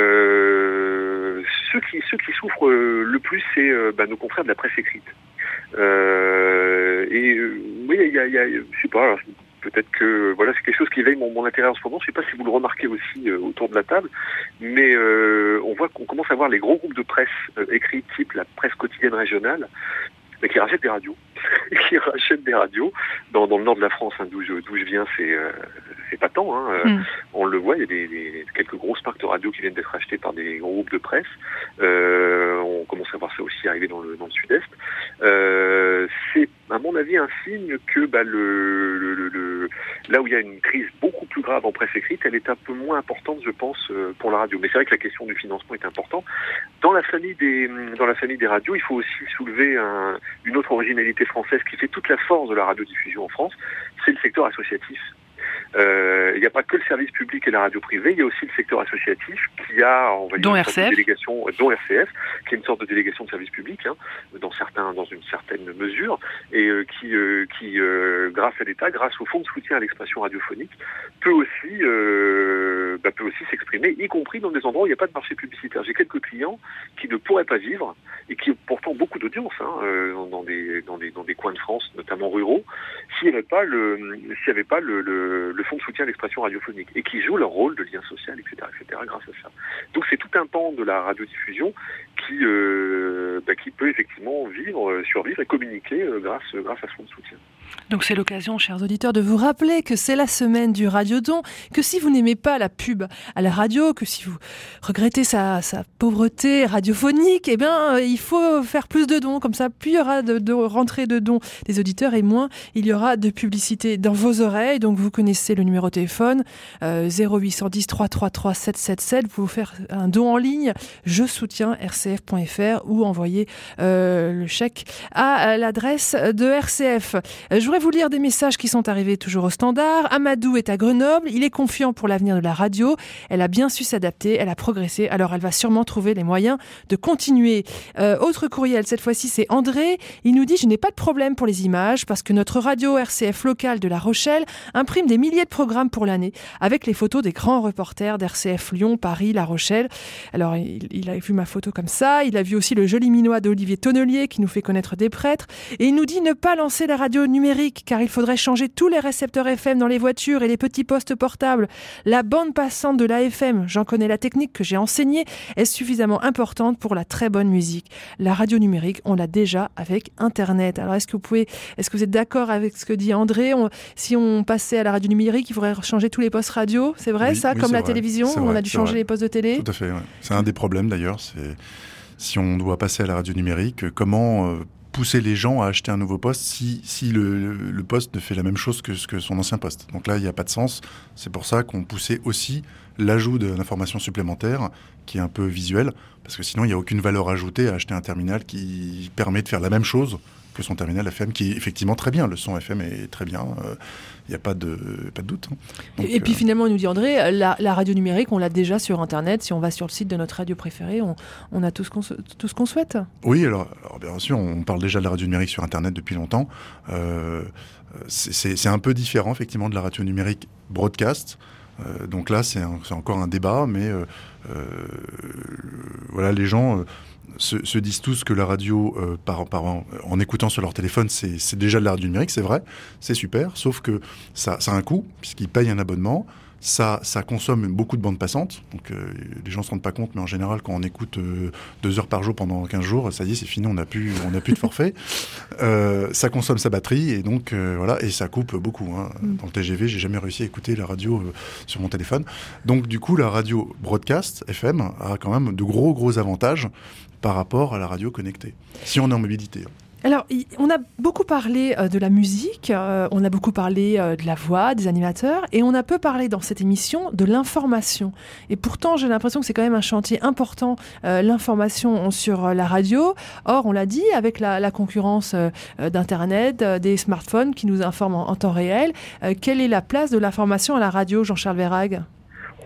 Ceux qui souffrent le plus, c'est nos confrères de la presse écrite. Oui, il y a je sais pas. Alors, peut-être que voilà, c'est quelque chose qui éveille mon intérêt en ce moment. Je ne sais pas si vous le remarquez aussi autour de la table, mais on voit qu'on commence à voir les gros groupes de presse écrits, type la presse quotidienne régionale, qui rachètent des radios. Qui rachètent des radios dans le nord de la France, d'où je viens, c'est patent. On le voit, il y a quelques grosses marques de radio qui viennent d'être achetées par des gros groupes de presse. On commence à voir ça aussi arriver dans le sud-est. C'est à mon avis un signe que là où il y a une crise beaucoup plus grave en presse écrite, elle est un peu moins importante, je pense, pour la radio. Mais c'est vrai que la question du financement est importante. Dans la famille des radios, il faut aussi soulever une autre originalité française qui fait toute la force de la radiodiffusion en France, c'est le secteur associatif. Il n'y a pas que le service public et la radio privée, il y a aussi le secteur associatif qui a, on va dire, dont une RCF, délégation, dont RCF, qui est une sorte de délégation de service public, dans une certaine mesure, et qui grâce à l'État, grâce au fonds de soutien à l'expression radiophonique, peut aussi s'exprimer, y compris dans des endroits où il n'y a pas de marché publicitaire. J'ai quelques clients qui ne pourraient pas vivre et qui ont pourtant beaucoup d'audience dans des coins de France, notamment ruraux, s'il n'y avait pas le fonds de soutien à l'expression radiophonique, et qui jouent leur rôle de lien social, etc., grâce à ça. Donc c'est tout un pan de la radiodiffusion qui peut effectivement survivre et communiquer grâce à ce fonds de soutien. Donc c'est l'occasion, chers auditeurs, de vous rappeler que c'est la semaine du Radiodon, que si vous n'aimez pas la pub à la radio, que si vous regrettez sa pauvreté radiophonique, il faut faire plus de dons. Comme ça, plus il y aura de rentrées de dons des auditeurs et moins il y aura de publicité dans vos oreilles. Donc vous connaissez le numéro de téléphone 0810 333 777. Vous pouvez faire un don en ligne, je soutiens rcf.fr, ou envoyer le chèque à l'adresse de RCF. Je voudrais vous lire des messages qui sont arrivés toujours au standard. Amadou est à Grenoble, il est confiant pour l'avenir de la radio. Elle a bien su s'adapter, elle a progressé, alors elle va sûrement trouver les moyens de continuer. Autre courriel, cette fois-ci c'est André. Il nous dit « Je n'ai pas de problème pour les images parce que notre radio RCF locale de La Rochelle imprime des milliers de programmes pour l'année avec les photos des grands reporters d'RCF Lyon, Paris, La Rochelle. » Alors il a vu ma photo comme ça, il a vu aussi le joli minois d'Olivier Tonnelier qui nous fait connaître des prêtres, et il nous dit ne pas lancer la radio numérique car il faudrait changer tous les récepteurs FM dans les voitures et les petits postes portables. La bande passante de l'AFM, j'en connais la technique que j'ai enseignée, est suffisamment importante pour la très bonne musique. La radio numérique, on l'a déjà avec Internet. Alors est-ce que vous êtes d'accord avec ce que dit André? Si on passait à la radio numérique, il faudrait changer tous les postes radio, c'est vrai ça, comme la télévision, on a dû changer les postes de télé? Tout à fait, ouais. C'est un des problèmes d'ailleurs, c'est si on doit passer à la radio numérique, comment pousser les gens à acheter un nouveau poste si le poste ne fait la même chose que son ancien poste. Donc là, il n'y a pas de sens. C'est pour ça qu'on poussait aussi l'ajout d'informations supplémentaires qui est un peu visuel, parce que sinon, il n'y a aucune valeur ajoutée à acheter un terminal qui permet de faire la même chose que son terminal FM, qui est effectivement très bien. Le son FM est très bien. Il n'y a pas de doute. Donc, et puis finalement, il nous dit André, la radio numérique, on l'a déjà sur Internet. Si on va sur le site de notre radio préférée, on a tout ce qu'on souhaite. Oui, alors bien sûr, on parle déjà de la radio numérique sur Internet depuis longtemps. C'est un peu différent, effectivement, de la radio numérique broadcast. Donc là, c'est encore un débat, mais voilà, les gens se disent tous que la radio, en écoutant sur leur téléphone, c'est déjà de la radio numérique, c'est vrai, c'est super, sauf que ça a un coût, puisqu'ils payent un abonnement. Ça consomme beaucoup de bandes passantes, donc les gens ne se rendent pas compte, mais en général, quand on écoute 2 heures par jour pendant 15 jours, ça y est, c'est fini, on n'a plus de forfait. Ça consomme sa batterie, et donc voilà, et ça coupe beaucoup. Dans le TGV, j'ai jamais réussi à écouter la radio sur mon téléphone. Donc du coup, la radio broadcast FM a quand même de gros avantages par rapport à la radio connectée, si on est en mobilité. Alors, on a beaucoup parlé de la musique, on a beaucoup parlé de la voix, des animateurs, et on a peu parlé dans cette émission de l'information. Et pourtant, j'ai l'impression que c'est quand même un chantier important, l'information sur la radio. Or, on l'a dit, avec la concurrence d'Internet, des smartphones qui nous informent en temps réel, quelle est la place de l'information à la radio, Jean-Charles Verhaeghe ?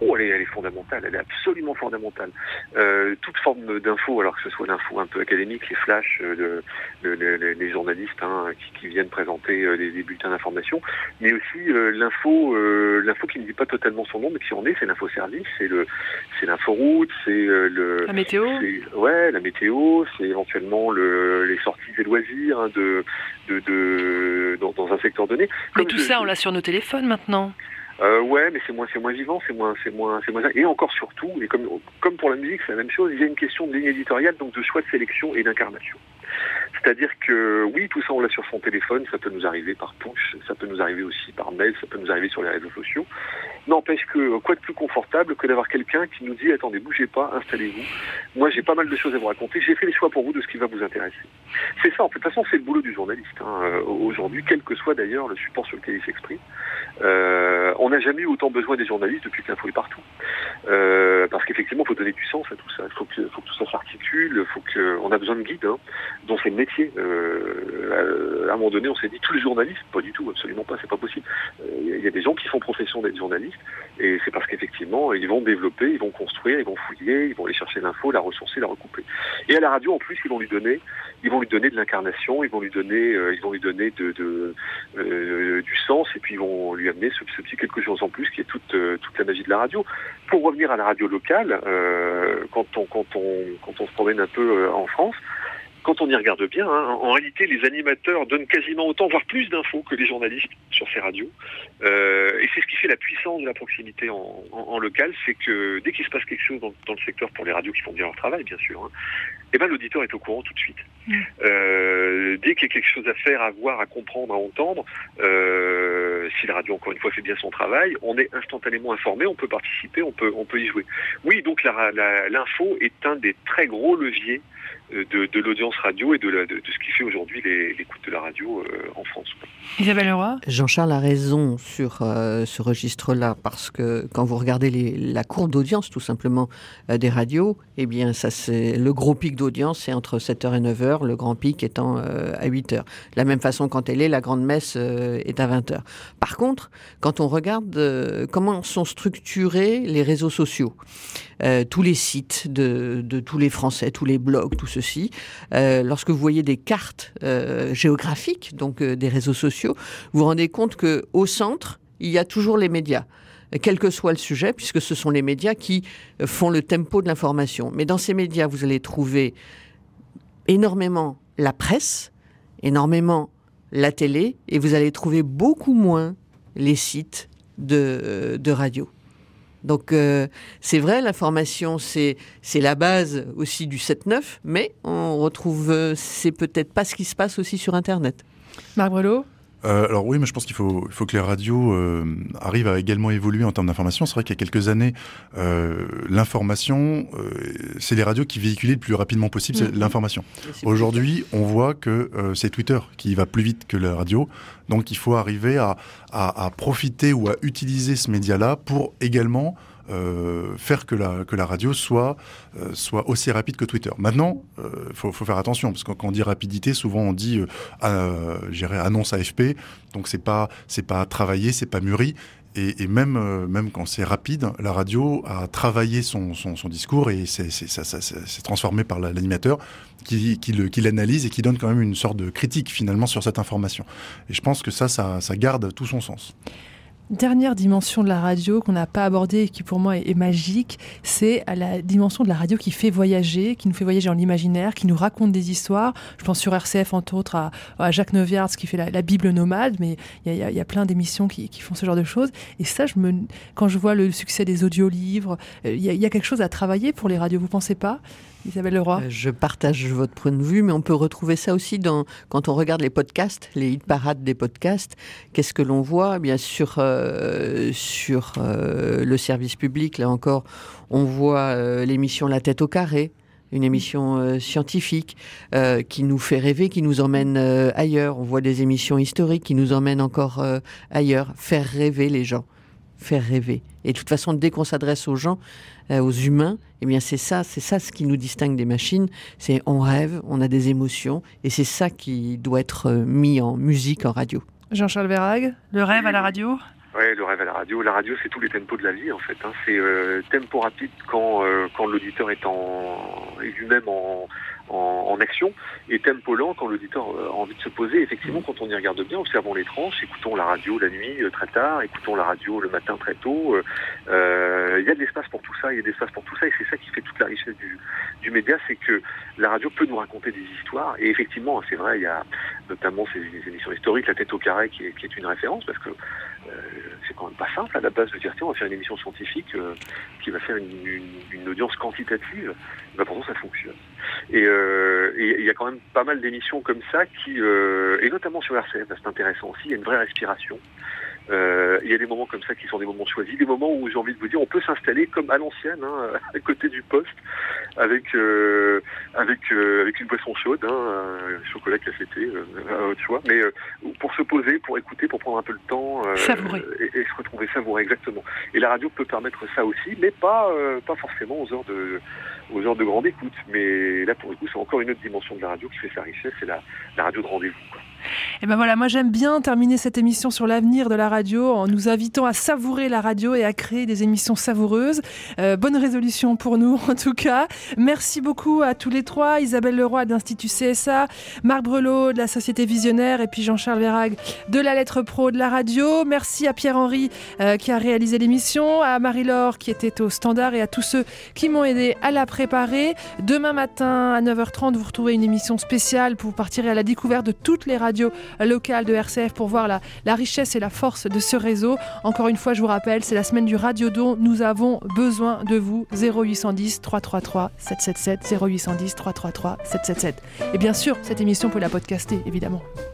elle est fondamentale, elle est absolument fondamentale. Toute forme d'info, alors que ce soit l'info un peu académique, les flashs, les journalistes qui viennent présenter des bulletins d'information, mais aussi l'info qui ne dit pas totalement son nom, mais qui en est, c'est l'info-service, c'est l'inforoute, c'est la météo. La météo, c'est éventuellement les sorties et loisirs dans un secteur donné. Mais tout ça, on l'a sur nos téléphones maintenant. Mais c'est moins vivant, c'est moins. Et encore surtout, et comme pour la musique, c'est la même chose. Il y a une question de ligne éditoriale, donc de choix de sélection et d'incarnation. C'est-à-dire que oui, tout ça on l'a sur son téléphone, ça peut nous arriver par push, ça peut nous arriver aussi par mail, ça peut nous arriver sur les réseaux sociaux. N'empêche que quoi de plus confortable que d'avoir quelqu'un qui nous dit attendez, bougez pas, installez-vous. Moi j'ai pas mal de choses à vous raconter, j'ai fait les choix pour vous de ce qui va vous intéresser. C'est ça, en fait, de toute façon c'est le boulot du journaliste. Aujourd'hui, quel que soit d'ailleurs le support sur lequel il s'exprime. On n'a jamais eu autant besoin des journalistes depuis que l'info est partout. Parce qu'effectivement, il faut donner du sens à tout ça. Il faut que tout ça s'articule. On a besoin de guides, dont c'est le métier. À un moment donné, on s'est dit tous les journalistes, pas du tout, absolument pas, c'est pas possible. Il y a des gens qui font profession d'être journalistes, et c'est parce qu'effectivement, ils vont développer, ils vont construire, ils vont fouiller, ils vont aller chercher l'info, la ressourcer, la recouper. Et à la radio, en plus, ils vont lui donner de l'incarnation, ils vont lui donner du sens, et puis ils vont lui amener ce petit quelque chose en plus qui est toute la magie de la radio. Pour revenir à la radio locale, quand on se promène un peu en France, quand on y regarde bien, en réalité, les animateurs donnent quasiment autant, voire plus d'infos que les journalistes sur ces radios. Et c'est ce qui fait la puissance de la proximité en local, c'est que dès qu'il se passe quelque chose dans le secteur, pour les radios qui font bien leur travail, bien sûr, l'auditeur est au courant tout de suite. Dès qu'il y a quelque chose à faire, à voir, à comprendre, à entendre, si la radio, encore une fois, fait bien son travail, on est instantanément informé, on peut participer, on peut y jouer. Oui, donc l'info est un des très gros leviers de l'audience radio et de ce qui fait aujourd'hui l'écoute de la radio en France. Isabelle Leroy. Jean-Charles a raison sur ce registre-là, parce que quand vous regardez la courbe d'audience, tout simplement, des radios, eh bien, ça, c'est le gros pic d'audience, c'est entre 7h et 9h, le grand pic étant à 8h. De la même façon, quand elle est, la grande messe est à 20h. Par contre, quand on regarde comment sont structurés les réseaux sociaux, tous les sites de tous les Français, tous les blogs, tout ceci, lorsque vous voyez des cartes géographiques, donc des réseaux sociaux, vous vous rendez compte qu'au centre, il y a toujours les médias, quel que soit le sujet, puisque ce sont les médias qui font le tempo de l'information. Mais dans ces médias, vous allez trouver énormément la presse, énormément la télé, et vous allez trouver beaucoup moins les sites de radio. Donc c'est vrai, l'information c'est la base aussi du 7-9, mais on retrouve, c'est peut-être pas ce qui se passe aussi sur Internet. Marc Brelot. Alors oui, mais je pense qu'il faut que les radios arrivent à également évoluer en termes d'information. C'est vrai qu'il y a quelques années, l'information, c'est les radios qui véhiculaient le plus rapidement possible l'information. Aujourd'hui, on voit que c'est Twitter qui va plus vite que la radio. Donc il faut arriver à profiter ou à utiliser ce média-là pour également faire que la radio soit aussi rapide que Twitter. Maintenant, faut faire attention, parce que quand on dit rapidité, souvent on dit annonce AFP, donc c'est pas travaillé, c'est pas mûri. Et même quand c'est rapide, la radio a travaillé son discours et c'est transformé par l'animateur qui l'analyse et qui donne quand même une sorte de critique finalement sur cette information. Et je pense que ça garde tout son sens. Dernière dimension de la radio qu'on n'a pas abordée et qui pour moi est magique, c'est la dimension de la radio qui fait voyager, qui nous fait voyager en l'imaginaire, qui nous raconte des histoires. Je pense sur RCF entre autres à Jacques Neuwirth qui fait la Bible nomade, mais il y a plein d'émissions qui font ce genre de choses. Et ça, quand je vois le succès des audiolivres, il y a quelque chose à travailler pour les radios, vous pensez pas ? Isabelle Leroy. Je partage votre point de vue, mais on peut retrouver ça aussi quand on regarde les podcasts, les hit parades des podcasts. Qu'est-ce que l'on voit ? Bien sûr, sur le service public, là encore, on voit l'émission La Tête au carré, une émission scientifique qui nous fait rêver, qui nous emmène ailleurs. On voit des émissions historiques qui nous emmènent encore ailleurs. Faire rêver les gens. Faire rêver. Et de toute façon, dès qu'on s'adresse aux gens, aux humains, eh bien c'est ça ce qui nous distingue des machines. C'est on rêve, on a des émotions, et c'est ça qui doit être mis en musique, en radio. Jean-Charles Verhaeghe, le rêve à la radio ? Ouais, le rêve à la radio. La radio, c'est tous les tempos de la vie, en fait. Hein. C'est tempo rapide quand l'auditeur est lui-même en action, et tempo lent quand l'auditeur a envie de se poser. Effectivement, quand on y regarde bien, observons les tranches, écoutons la radio la nuit très tard, écoutons la radio le matin très tôt. Il y a de l'espace pour tout ça, et c'est ça qui fait toute la richesse du média, c'est que la radio peut nous raconter des histoires. Et effectivement, c'est vrai, il y a notamment ces émissions historiques, La Tête au carré, qui est une référence, parce que c'est quand même pas simple à la base de dire tiens, on va faire une émission scientifique qui va faire une audience quantitative. Ben, pourtant ça fonctionne. Et il y a quand même pas mal d'émissions comme ça qui, et notamment sur RCF, c'est intéressant aussi, il y a une vraie respiration. Il y a des moments comme ça qui sont des moments choisis, des moments où j'ai envie de vous dire on peut s'installer comme à l'ancienne, hein, à côté du poste, avec une boisson chaude, chocolat cafété, à votre choix, mais pour se poser, pour écouter, pour prendre un peu le temps et se retrouver savourer exactement. Et la radio peut permettre ça aussi, mais pas forcément aux heures de grande écoute. Mais là, pour le coup, c'est encore une autre dimension de la radio qui fait sa richesse, c'est la radio de rendez-vous, quoi. Et ben voilà, moi j'aime bien terminer cette émission sur l'avenir de la radio en nous invitant à savourer la radio et à créer des émissions savoureuses. Bonne résolution pour nous en tout cas. Merci beaucoup à tous les trois, Isabelle Leroy de l'Institut CSA, Marc Brelot de la Société Visionnaire et puis Jean-Charles Verhaeghe de la Lettre Pro de la radio. Merci à Pierre-Henri qui a réalisé l'émission, à Marie-Laure qui était au standard et à tous ceux qui m'ont aidé à la préparer. Demain matin à 9h30, vous retrouvez une émission spéciale pour partir à la découverte de toutes les radios locales de RCF pour voir la richesse et la force de ce réseau. Encore une fois, je vous rappelle, c'est la semaine du Radio-Don. Nous avons besoin de vous. 0810 333 777 0810 333 777. Et bien sûr, cette émission, vous pouvez la podcaster, évidemment.